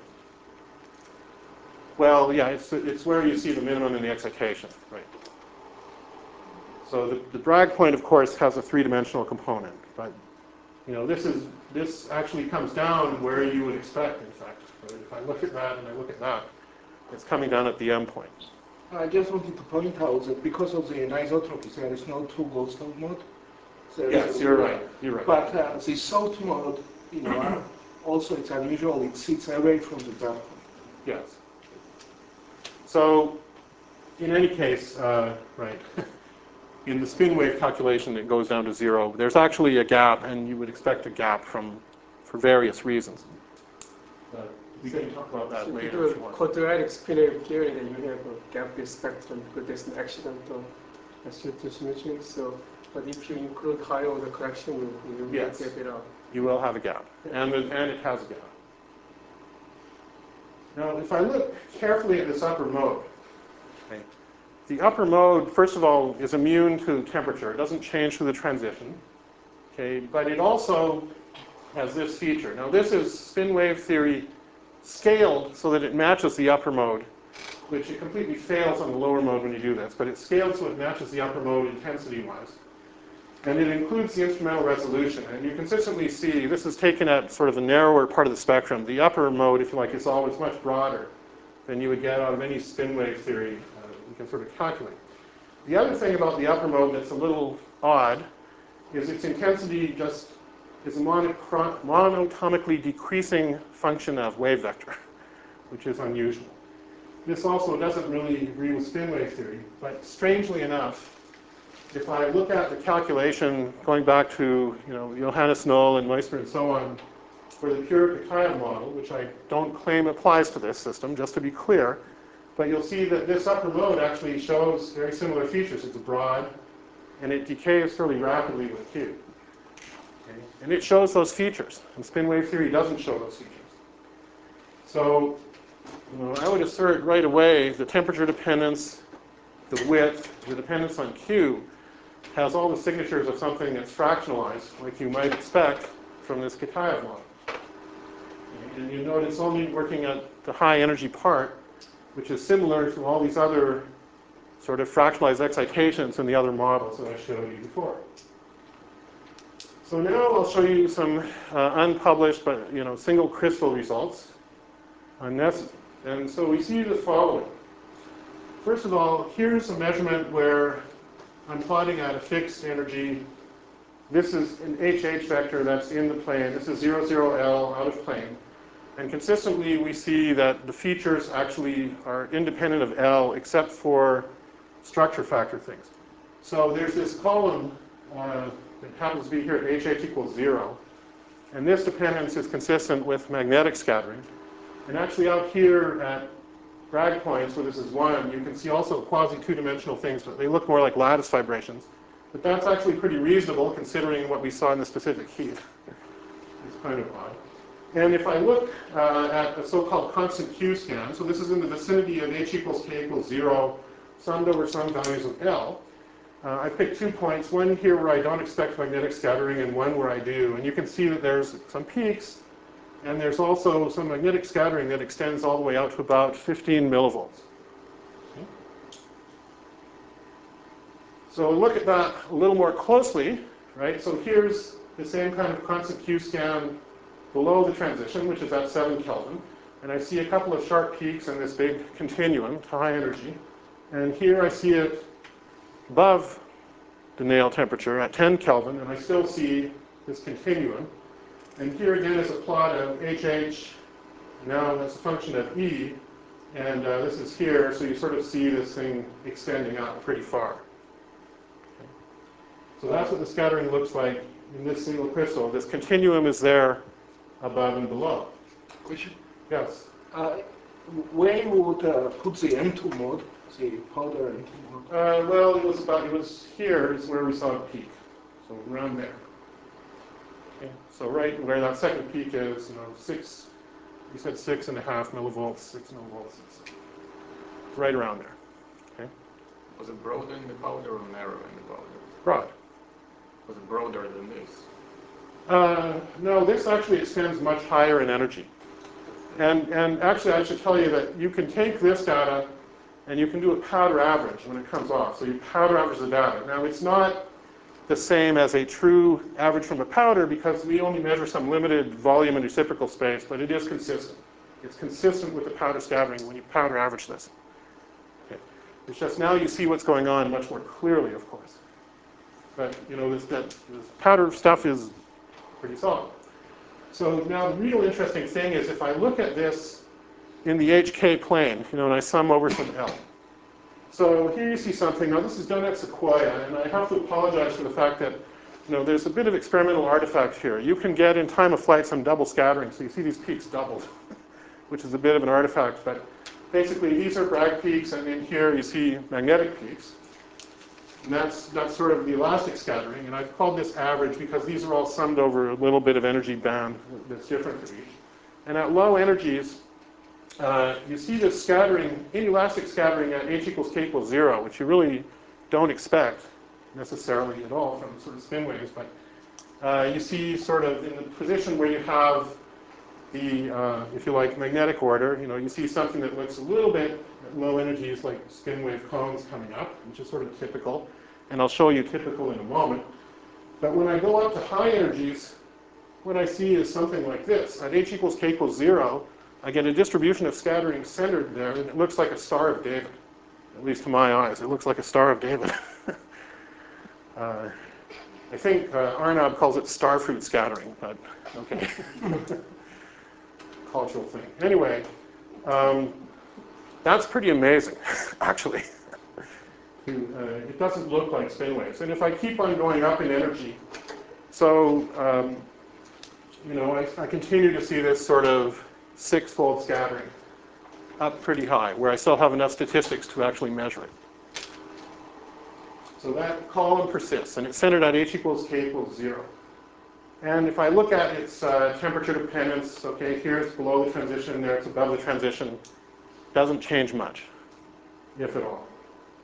Well, yeah, it's, it's where you see the minimum in the excitation, right? So the, the drag point, of course, has a three-dimensional component, but you know, this is this actually comes down where you would expect, in fact. Right? If I look at that and I look at that, it's coming down at the M point. I just wanted to point out that because of the anisotropies, there is no true Goldstone mode. There is Yes, a- you're right. You're right. But uh, the salt mode, you know, uh, also it's unusual. It sits away from the drag point. Yes. So, in any case, uh, right, in the spin wave calculation, it goes down to zero. There's actually a gap, and you would expect a gap from, for various reasons. But we can talk about that So if you later do if a you want. quadratic spin wave theory, then you have a gap-based spectrum because there's an accidental asymmetry symmetry. So, but if you include higher order correction, you, you will Yes. get it out. You will have a gap, and, the, and it has a gap. Now, if I look carefully at this upper mode, okay, the upper mode, first of all, is immune to temperature. It doesn't change through the transition, okay, but it also has this feature. Now, this is spin wave theory scaled so that it matches the upper mode, which it completely fails on the lower mode when you do this, but it's scaled so it matches the upper mode intensity-wise. And it includes the instrumental resolution. And you consistently see, this is taken at sort of the narrower part of the spectrum. The upper mode, if you like, is always much broader than you would get out of any spin wave theory uh, you can sort of calculate. The other thing about the upper mode that's a little odd is its intensity just is a monocro- monotomically decreasing function of wave vector, which is unusual. This also doesn't really agree with spin wave theory, but strangely enough, if I look at the calculation going back to, you know, Johannes Knoll and Meissner and so on for the pure Kitaev model, which I don't claim applies to this system, just to be clear, but you'll see that this upper mode actually shows very similar features. It's broad, and it decays fairly rapidly with Q. Okay? And it shows those features, and spin wave theory doesn't show those features. So, you know, I would assert right away the temperature dependence, the width, the dependence on Q, has all the signatures of something that's fractionalized, like you might expect from this Kitaev model. And you note it's only working at the high energy part, which is similar to all these other sort of fractionalized excitations in the other models that I showed you before. So now I'll show you some uh, unpublished but you know single crystal results on this. And so we see the following. First of all, here's a measurement where I'm plotting at a fixed energy. This is an H H vector that's in the plane. This is zero, zero, L out of plane. And consistently, we see that the features actually are independent of L except for structure factor things. So there's this column uh, that happens to be here at H H equals zero. And this dependence is consistent with magnetic scattering. And actually out here at Bragg points, where this is one, you can see also quasi-two-dimensional things, but they look more like lattice vibrations. But that's actually pretty reasonable considering what we saw in the specific heat. It's kind of odd. And if I look uh, at a so-called constant Q scan, so this is in the vicinity of h equals k equals zero, summed over some values of L, uh, I picked two points, one here where I don't expect magnetic scattering and one where I do. And you can see that there's some peaks, and there's also some magnetic scattering that extends all the way out to about fifteen millivolts. Okay. So look at that a little more closely, right? So here's the same kind of constant Q scan below the transition, which is at seven Kelvin. And I see a couple of sharp peaks in this big continuum to high energy. And here I see it above the nail temperature at ten Kelvin, and I still see this continuum. And here again is a plot of H H, now that's a function of E, and uh, this is here, so you sort of see this thing extending out pretty far. Okay. So that's what the scattering looks like in this single crystal. This continuum is there above and below. Question? Yes? Uh, where you would uh, put the M two mode, the powder M two mode? Uh, well, it was about, it was here is where we saw a peak, so around there. Okay. So right where that second peak is, you know, six, you said six and a half millivolts, six millivolts, it's right around there. Okay. Was it broader in the powder or narrow in the powder? Broad. Was it broader than this? Uh, no, this actually extends much higher in energy. And, and actually, I should tell you that you can take this data and you can do a powder average when it comes off. So you powder average the data. Now, it's not the same as a true average from a powder because we only measure some limited volume and reciprocal space, but it is consistent. It's consistent with the powder scattering when you powder average this. Okay. It's just now you see what's going on much more clearly, of course. But, you know, this, that, this powder stuff is pretty solid. So now the real interesting thing is if I look at this in the H K plane, you know, and I sum over some L. So here you see something. Now this is done at Sequoia, and I have to apologize for the fact that, you know, there's a bit of experimental artifact here. You can get in time of flight some double scattering, so you see these peaks doubled, which is a bit of an artifact. But basically, these are Bragg peaks, and in here you see magnetic peaks. And that's, that's sort of the elastic scattering, and I've called this average because these are all summed over a little bit of energy band that's different for each. And at low energies, uh, you see this scattering, inelastic scattering at h equals k equals zero, which you really don't expect necessarily at all from sort of spin waves, but uh, you see sort of in the position where you have the, uh, if you like, magnetic order, you know, you see something that looks a little bit at low energies like spin wave cones coming up, which is sort of typical. And I'll show you typical in a moment. But when I go up to high energies, what I see is something like this. At h equals k equals zero, I get a distribution of scattering centered there, and it looks like a Star of David. At least to my eyes, it looks like a Star of David. uh, I think uh, Arnab calls it starfruit scattering, but okay. Cultural thing. Anyway, um, that's pretty amazing, actually. Uh, it doesn't look like spin waves. And if I keep on going up in energy, so, um, you know, I, I continue to see this sort of six-fold scattering up pretty high, where I still have enough statistics to actually measure it. So that column persists, and it's centered at h equals k equals zero. And if I look at its uh, temperature dependence, okay, here it's below the transition, there it's above the transition, doesn't change much, if at all.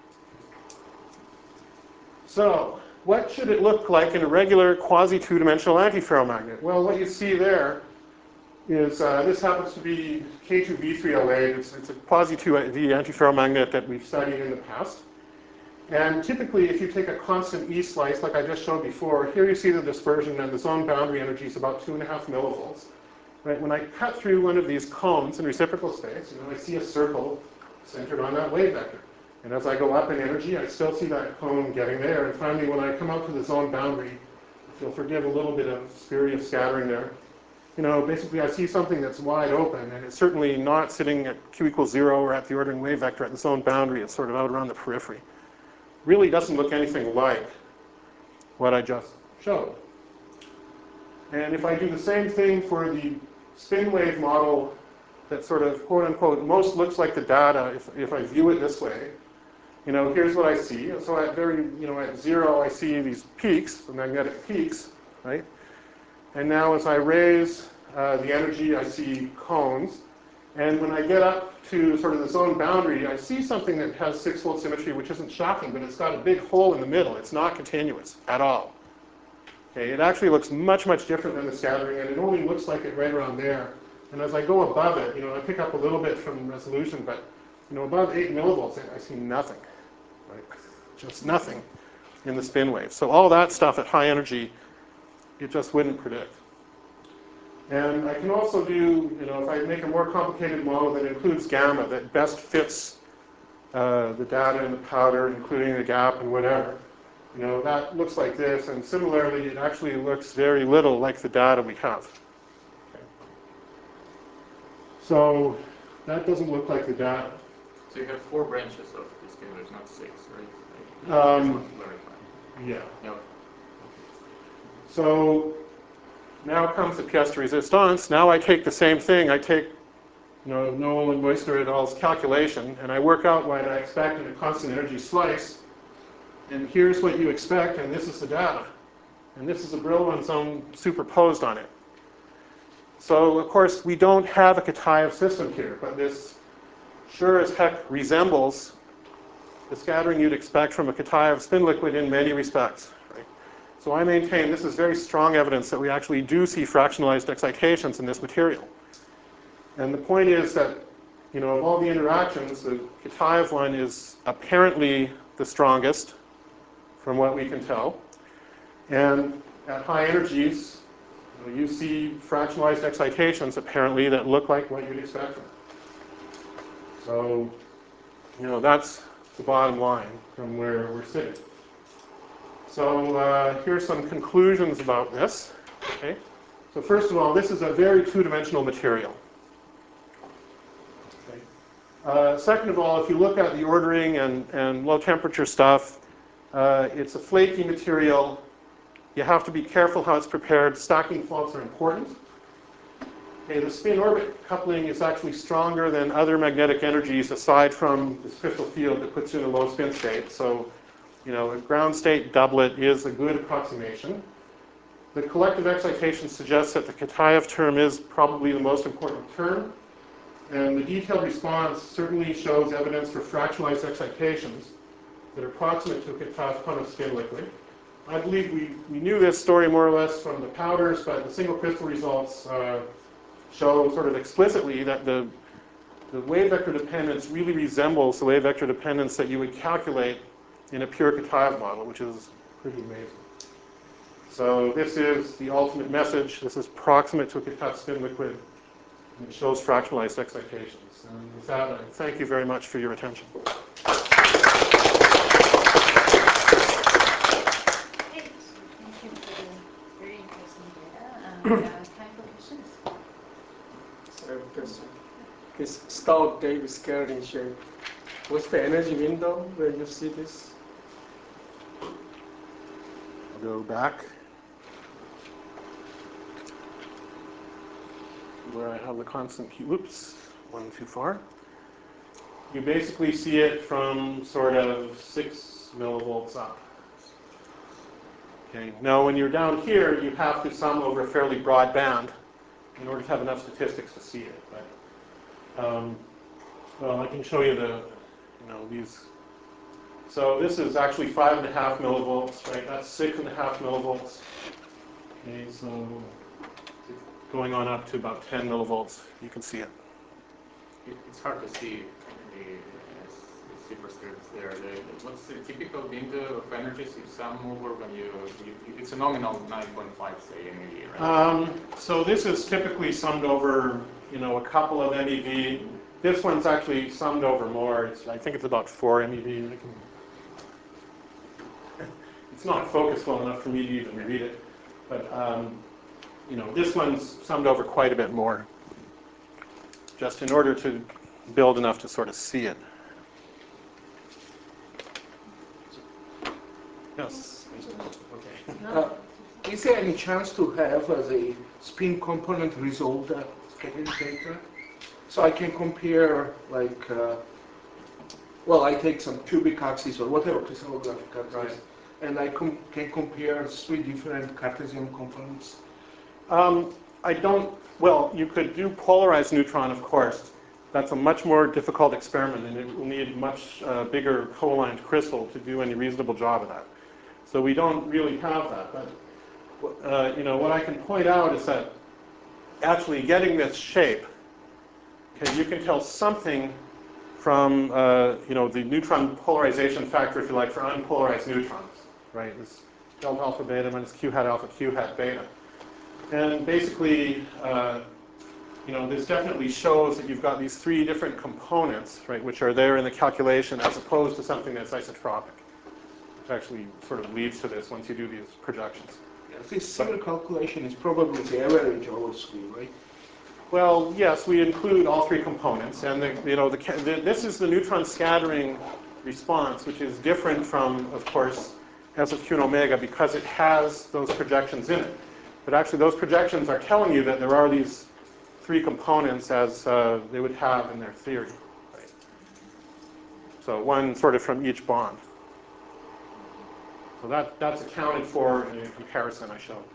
So, what should it look like in a regular quasi-two-dimensional antiferromagnet? Well, what you see there is, uh, this happens to be K two V three L eight. It's, it's a quasi-two D antiferromagnet that we've studied in the past. And typically, if you take a constant E slice, like I just showed before, here you see the dispersion and the zone boundary energy is about two and a half millivolts. Right? When I cut through one of these cones in reciprocal space, you know, I see a circle centered on that wave vector. And as I go up in energy, I still see that cone getting there. And finally, when I come out to the zone boundary, if you'll forgive a little bit of spurious scattering there, you know, basically I see something that's wide open, and it's certainly not sitting at Q equals zero or at the ordering wave vector at the zone boundary. It's sort of out around the periphery. Really doesn't look anything like what I just showed. And if I do the same thing for the spin wave model that sort of, quote unquote, most looks like the data, if, if I view it this way, you know, here's what I see. So at very, you know, at zero, I see these peaks, the magnetic peaks, right? And now as I raise uh, the energy, I see cones. And when I get up to sort of the zone boundary, I see something that has six-fold symmetry, which isn't shocking, but it's got a big hole in the middle. It's not continuous at all. Okay, it actually looks much, much different than the scattering, and it only looks like it right around there. And as I go above it, you know, I pick up a little bit from resolution, but, you know, above eight millivolts, I see nothing, right? Just nothing in the spin wave. So all that stuff at high energy, it just wouldn't predict. And I can also do, you know, if I make a more complicated model that includes gamma, that best fits uh, the data in the powder, including the gap and whatever, you know, that looks like this. And similarly, it actually looks very little like the data we have. Okay. So that doesn't look like the data. So you have four branches of this scalars, not six, right? Um, Just want to clarify. Yeah. Yeah. So now comes the pièce de résistance. Now I take the same thing. I take, you know, Noel and Moisner et al.'s calculation, and I work out what I expect in a constant energy slice. And here's what you expect, and this is the data. And this is the Brillouin zone superposed on it. So, of course, we don't have a Kitaev system here, but this sure as heck resembles the scattering you'd expect from a Kitaev spin liquid in many respects. Right? So I maintain this is very strong evidence that we actually do see fractionalized excitations in this material. And the point is that, you know, of all the interactions, the Kitaev one is apparently the strongest, from what we can tell. And at high energies, you know, you see fractionalized excitations apparently that look like what you'd expect from it. So, you know, that's the bottom line from where we're sitting. So uh, here's some conclusions about this. Okay. So first of all, this is a very two-dimensional material. Okay. Uh, second of all, if you look at the ordering and, and low temperature stuff, uh, it's a flaky material. You have to be careful how it's prepared. Stacking faults are important. Okay, the spin-orbit coupling is actually stronger than other magnetic energies aside from this crystal field that puts you in a low spin state. So, you know, a ground state doublet is a good approximation. The collective excitation suggests that the Kitaev term is probably the most important term. And the detailed response certainly shows evidence for fractionalized excitations that are proximate to a Kitaev quantum spin liquid. I believe we, we knew this story more or less from the powders, but the single crystal results uh, show sort of explicitly that the, the wave vector dependence really resembles the wave vector dependence that you would calculate in a pure Kitaev model, which is pretty amazing. So this is the ultimate message. This is proximate to a Kitaev spin liquid, and it shows fractionalized excitations. And with that, I thank you very much for your attention. Thank you for the very interesting data. And uh, time for questions. So I have a question. This star Davis scattering shape, what's the energy window where you see this? I'll go back where I have the constant Q. Oops, one too far. You basically see it from sort of six millivolts up. Okay. Now, when you're down here, you have to sum over a fairly broad band in order to have enough statistics to see it. But, um, well, I can show you the, you know, these. So this is actually five and a half millivolts, right? That's six and a half millivolts. Okay, so going on up to about ten millivolts, you can see it. It, it's hard to see the, the superscripts there. The, what's the typical window of energies you sum over when you, you it's a nominal nine point five, say, MeV, right? Um, so this is typically summed over, you know, a couple of MeV. This one's actually summed over more. It's, I think it's about four MeV. I can, it's not focused well enough for me to even read it, but um, you know, this one's summed over quite a bit more, just in order to build enough to sort of see it. Yes. Okay. Uh, is there any chance to have uh, the spin component resolved uh, scattering data? So I can compare, like, uh, well, I take some cubic axis or whatever crystallographic axis, Right. and I com can compare three different Cartesian components. Um, I don't, well, you could do polarized neutron, of course. That's a much more difficult experiment, and it will need much uh, bigger co-aligned crystal to do any reasonable job of that. So we don't really have that. But uh, you know, what I can point out is that actually getting this shape, okay, you can tell something from uh, you know, the neutron polarization factor, if you like, for unpolarized neutrons, right? This delta alpha beta minus q hat alpha q hat beta. And basically, uh, you know, this definitely shows that you've got these three different components, right, which are there in the calculation as opposed to something that's isotropic, which actually sort of leads to this once you do these projections. Yeah, this single calculation is probably the average of all three, right? Well, yes, we include all three components, and the, you know, the, the, this is the neutron scattering response, which is different from, of course, S of q and omega because it has those projections in it. But actually, those projections are telling you that there are these three components as uh, they would have in their theory. Right? So one sort of from each bond. So that, that's accounted for in the comparison I showed.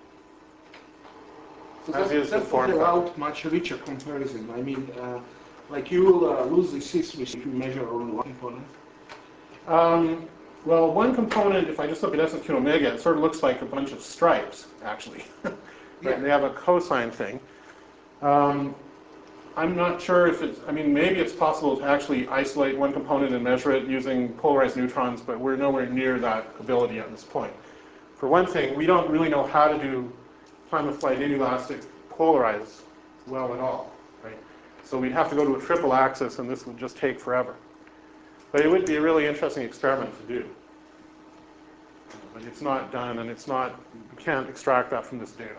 So As that, is the that form would factor. allow much richer comparison. I mean, uh, like you will uh, lose the sysmetry if you measure only one component. Um, well, one component, if I just look at S and Q omega, it sort of looks like a bunch of stripes, actually. Right? Yeah. They have a cosine thing. Um, I'm not sure if it's, I mean, maybe it's possible to actually isolate one component and measure it using polarized neutrons, but we're nowhere near that ability at this point. For one thing, we don't really know how to do time-of-flight inelastic polarized well at all, right? So we'd have to go to a triple axis, and this would just take forever. But it would be a really interesting experiment to do. But it's not done, and it's not, you can't extract that from this data.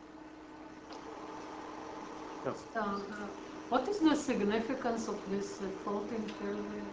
Yes? Uh, uh, what is the significance of this uh, floating Kelvin?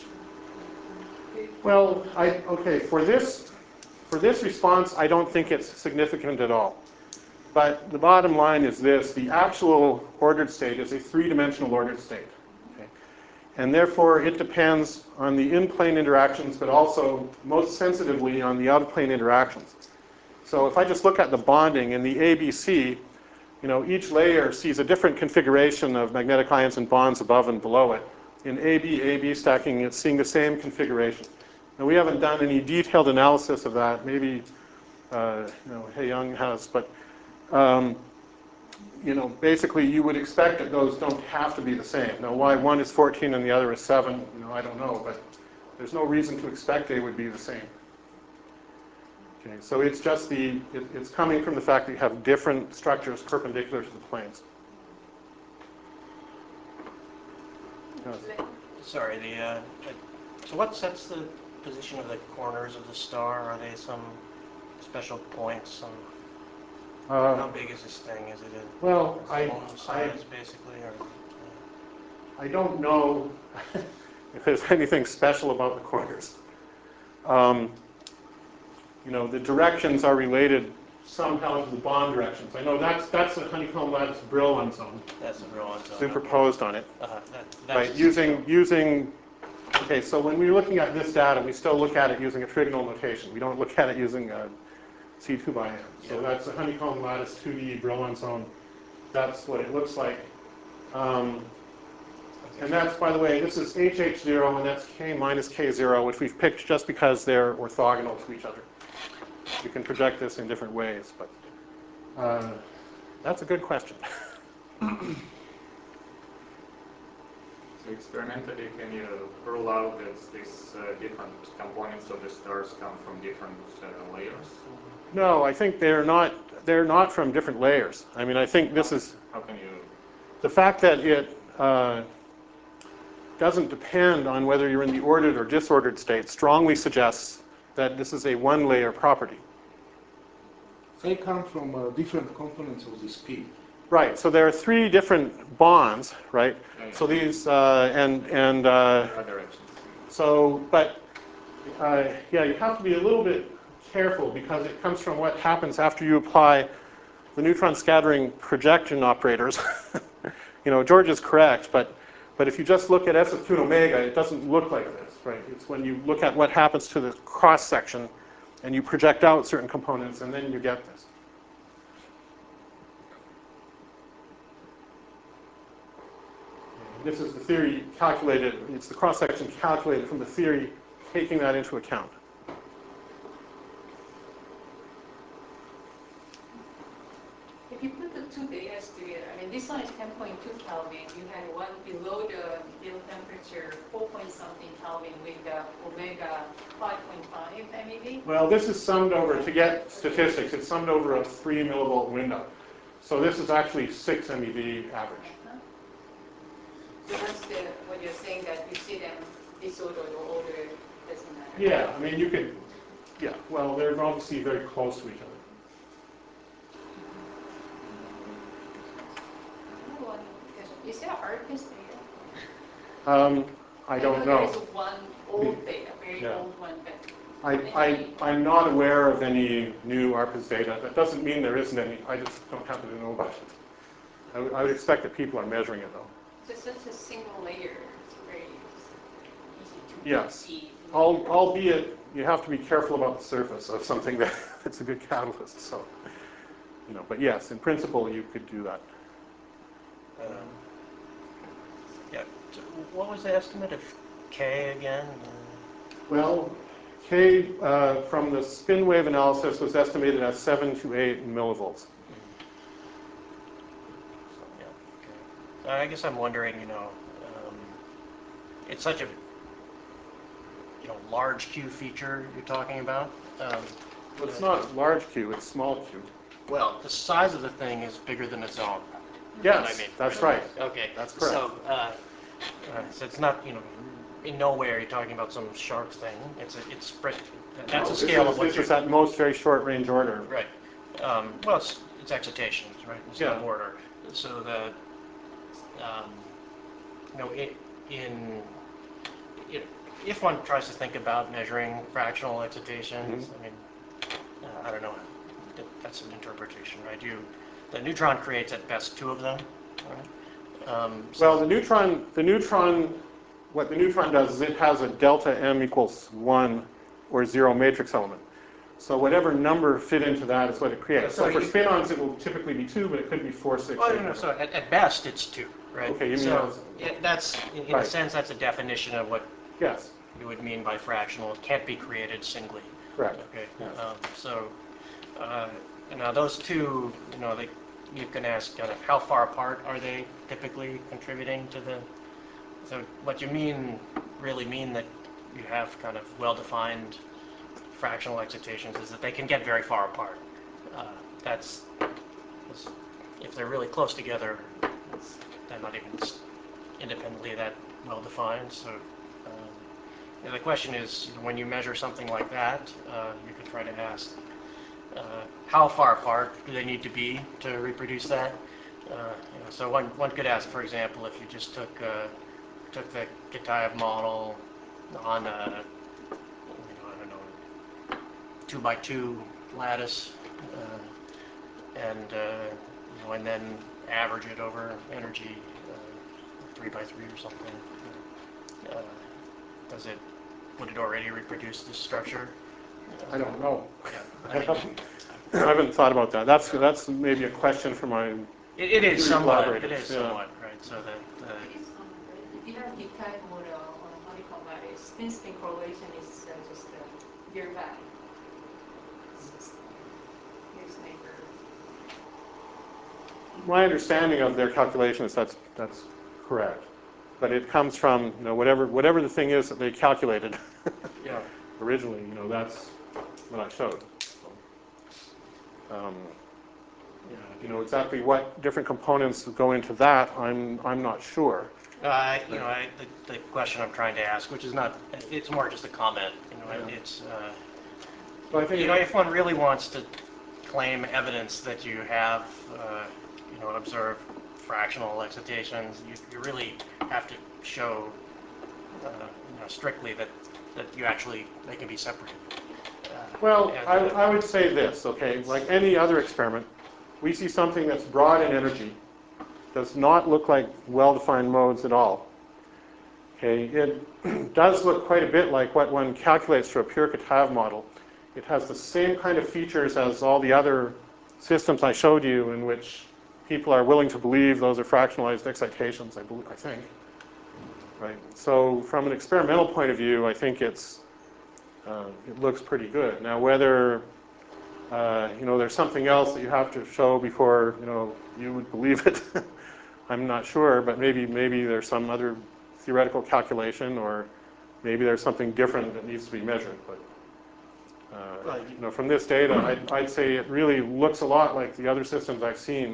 Well, I, okay, for this, for this response, I don't think it's significant at all. But the bottom line is this: the actual ordered state is a three-dimensional ordered state. Okay? And therefore, it depends on the in-plane interactions, but also most sensitively on the out-of-plane interactions. So if I just look at the bonding in the A B C, you know, each layer sees a different configuration of magnetic ions and bonds above and below it. In A B, A B stacking, it's seeing the same configuration. Now, we haven't done any detailed analysis of that. Maybe, uh, you know, He Young has, but Um, you know, basically you would expect that those don't have to be the same. Now, why one is fourteen and the other is seven, you know, I don't know, but there's no reason to expect they would be the same. Okay, so it's just the, it, it's coming from the fact that you have different structures perpendicular to the planes. Yes. Sorry, the, uh, so what sets the position of the corners of the star? Are they some special points? Some, Uh, how big is this thing? Is it a well, I, phone I, size, basically? Or, I don't know if there's anything special about the corners. Um, you know, the directions are related somehow to the bond directions. I know that's that's a honeycomb lattice Brillouin zone that's a real one. So superposed on it. uh, that, that's Right, using, using, okay, so when we're looking at this data, we still look at it using a trigonal notation. We don't look at it using a C two by M. So Yeah. that's a honeycomb lattice two D Brillouin zone. That's what it looks like. Um, and that's, by the way, this is H H zero, and that's K minus K zero, which we've picked just because they're orthogonal to each other. You can project this in different ways, but uh, that's a good question. So experimentally, can you rule out that these uh, different components of the stars come from different uh, layers? No, I think they're not, they're not from different layers. I mean, I think this is, How can you? the fact that it uh, doesn't depend on whether you're in the ordered or disordered state strongly suggests that this is a one-layer property. They come from uh, different components of the speed. Right, so there are three different bonds, right? Yeah. So these, uh, and, and uh, Other directions. so, but, uh, yeah, you have to be a little bit careful because it comes from what happens after you apply the neutron scattering projection operators. You know, George is correct, but, but if you just look at S of two and omega, it doesn't look like this, right? It's when you look at what happens to the cross section and you project out certain components, and then you get this. This is the theory calculated, it's the cross section calculated from the theory taking that into account. If you put the two data together, I mean, this one is ten point two Kelvin. You had one below the field temperature, four point something Kelvin with the omega five point five MeV. Well, this is summed over, to get statistics, it's summed over a three millivolt window. So this is actually six MeV average. Uh-huh. So that's the, what you're saying, that you see them disordered or ordered, doesn't matter. Yeah, I mean, you could, yeah, well, they're obviously very close to each other. Another one question. Is there ARPIS data? Um, I don't There is know. one old data, very Yeah. old one, but I, I, I'm not aware of any new ARPAS data. That doesn't mean there isn't any. I just don't happen to know about it. I would, I would expect that people are measuring it, though. it's just a single layer. It's very easy to Yes. see. Al- Albeit, you have to be careful about the surface of something that that's a good catalyst. So, you know, but yes, in principle, you could do that. Um, yeah. So what was the estimate of K again? Uh, Well, K uh, from the spin wave analysis was estimated at seven to eight millivolts. So, yeah, okay. So I guess I'm wondering, you know, um, it's such a, you know, large Q feature you're talking about. Um, Well, it's not large Q, it's small Q. well, the size of the thing is bigger than its own. Yes, I mean, that's right. Okay. That's correct. So, uh, uh, so it's not, you know, in no way are you talking about some sharp thing. It's a, it's spread. That's a This scale is- of what This you. is at most very short range order. Right. Um, well, it's, it's excitations, right? It's Yeah. not order. So the, um, you know, it, in, it, if one tries to think about measuring fractional excitations, Mhm. I mean, uh, I don't know. That- That's an interpretation, right? You, the neutron creates at best two of them, right? Um, so- Well, the neutron, the neutron, what the neutron does is it has a delta M equals one or zero matrix element. So whatever number fit into that is what it creates. So So for you- spin-ons, it will typically be two, but it could be four, six, Well, eight. no, no, so at, at best, it's two, right? Okay, you mean So, as- yeah, that's, in in a Right. sense, that's a definition of what Yes, you would mean by fractional. It can't be created singly. correct. Okay, Yeah. um, so, uh, now those two, you know, they, you can ask kind of how far apart are they typically contributing to the, so what you mean, really mean that you have kind of well-defined fractional excitations is that they can get very far apart. Uh, that's, that's- if they're really close together, it's, they're not even s- independently that well-defined, so um, you know, the question is, you know, when you measure something like that, uh, you could try to ask, uh, how far apart do they need to be to reproduce that? Uh, you know, so one, one could ask, for example, if you just took, uh, took the Kitaev model on a, you know, I don't know, two by two lattice, uh, and, uh, you know, and then average it over energy, uh, three by three or something. Uh, does it, would it already reproduce this structure? I don't know. Yeah, I I mean, haven't, I haven't thought about that. That's, that's maybe a question for my, It, it is Two somewhat, it collaborators, is yeah. somewhat, right, so the, the, It is um, if you have the type model on honeycomb lattice, spin-spin correlation is uh, just uh, year back. It's just, uh, years later. my understanding of their calculation is that's, that's correct. But it comes from, you know, whatever, whatever the thing is that they calculated yeah. originally, you know, that's what I showed. So, um, you know, exactly what different components go into that, I'm, I'm not sure. Uh, you know, I, the, the question I'm trying to ask, which is not, it's more just a comment, you know, Yeah. it's, uh, But I think, you know, if one really wants to claim evidence that you have, uh, you know, observed fractional excitations, you, you really have to show, uh, you know, strictly that, that you actually, they can be separated. Uh, Well, add I, to that? I would say this, okay, like any other experiment, we see something that's broad in energy, does not look like well-defined modes at all. Okay, it does look quite a bit like what one calculates for a pure Kitaev model. It has the same kind of features as all the other systems I showed you in which people are willing to believe those are fractionalized excitations, I, believe, I think. Right. So from an experimental point of view, I think it's uh, it looks pretty good. Now whether uh, you know there's something else that you have to show before you know you would believe it, I'm not sure. But maybe maybe there's some other theoretical calculation, or maybe there's something different that needs to be measured. But uh, Well, you know, from this data, I'd, I'd say it really looks a lot like the other systems I've seen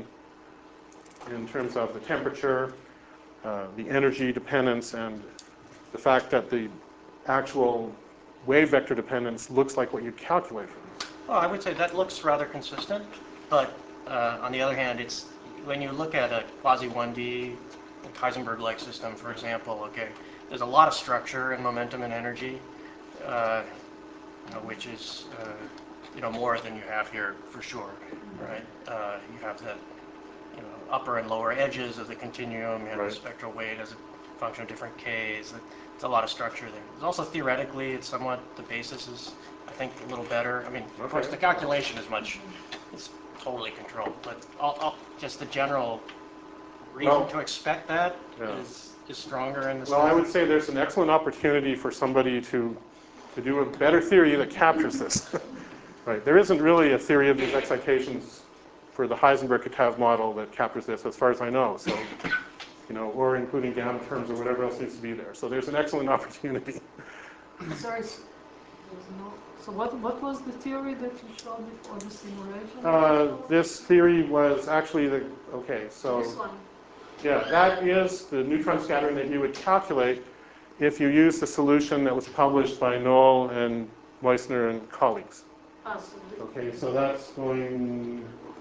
in terms of the temperature, uh, the energy dependence, and the fact that the actual wave vector dependence looks like what you'd calculate for these. Well, I would say that looks rather consistent, but uh, on the other hand, it's when you look at a quasi one D Heisenberg-like system, for example, okay, there's a lot of structure and momentum and energy, uh, you know, which is uh, you know more than you have here for sure, right? Uh, you have the you know upper and lower edges of the continuum. You have Right. the spectral weight as a function of different k's. It's a lot of structure there. There's also theoretically, it's somewhat the basis is I think a little better. I mean, of course, Okay. the calculation is much, it's totally controlled, but all, all, just the general reason Well, to expect that yeah. is is stronger in this. Well, I would say there's an excellent opportunity for somebody to, to do a better theory that captures this. Right. There isn't really a theory of these excitations for the Heisenberg-Kitaev model that captures this, as far as I know. So, you know, or including gamma terms or whatever else needs to be there. So there's an excellent opportunity. Sorry, s- there's no, so what, what was the theory that you showed before the simulation? Uh, this theory was actually the, okay, so. This one. Yeah, that is the neutron scattering that you would calculate if you use the solution that was published by Knoll and Meissner and colleagues. Ah, so the- Okay, so that's going,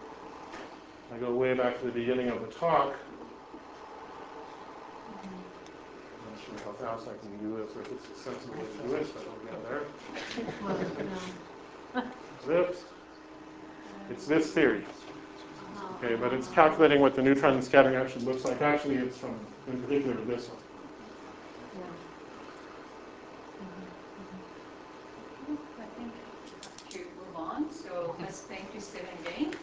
I go way back to the beginning of the talk. I'm not sure how fast I can do this, or if it's a sensible way to do it, but we'll get there. well, yeah. This, it's this theory. Uh-huh. Okay, but it's calculating what the neutron scattering actually looks like. Actually, it's from, in particular, this one. Yeah. I think we have to move on. So let's thank you, Stephen, again.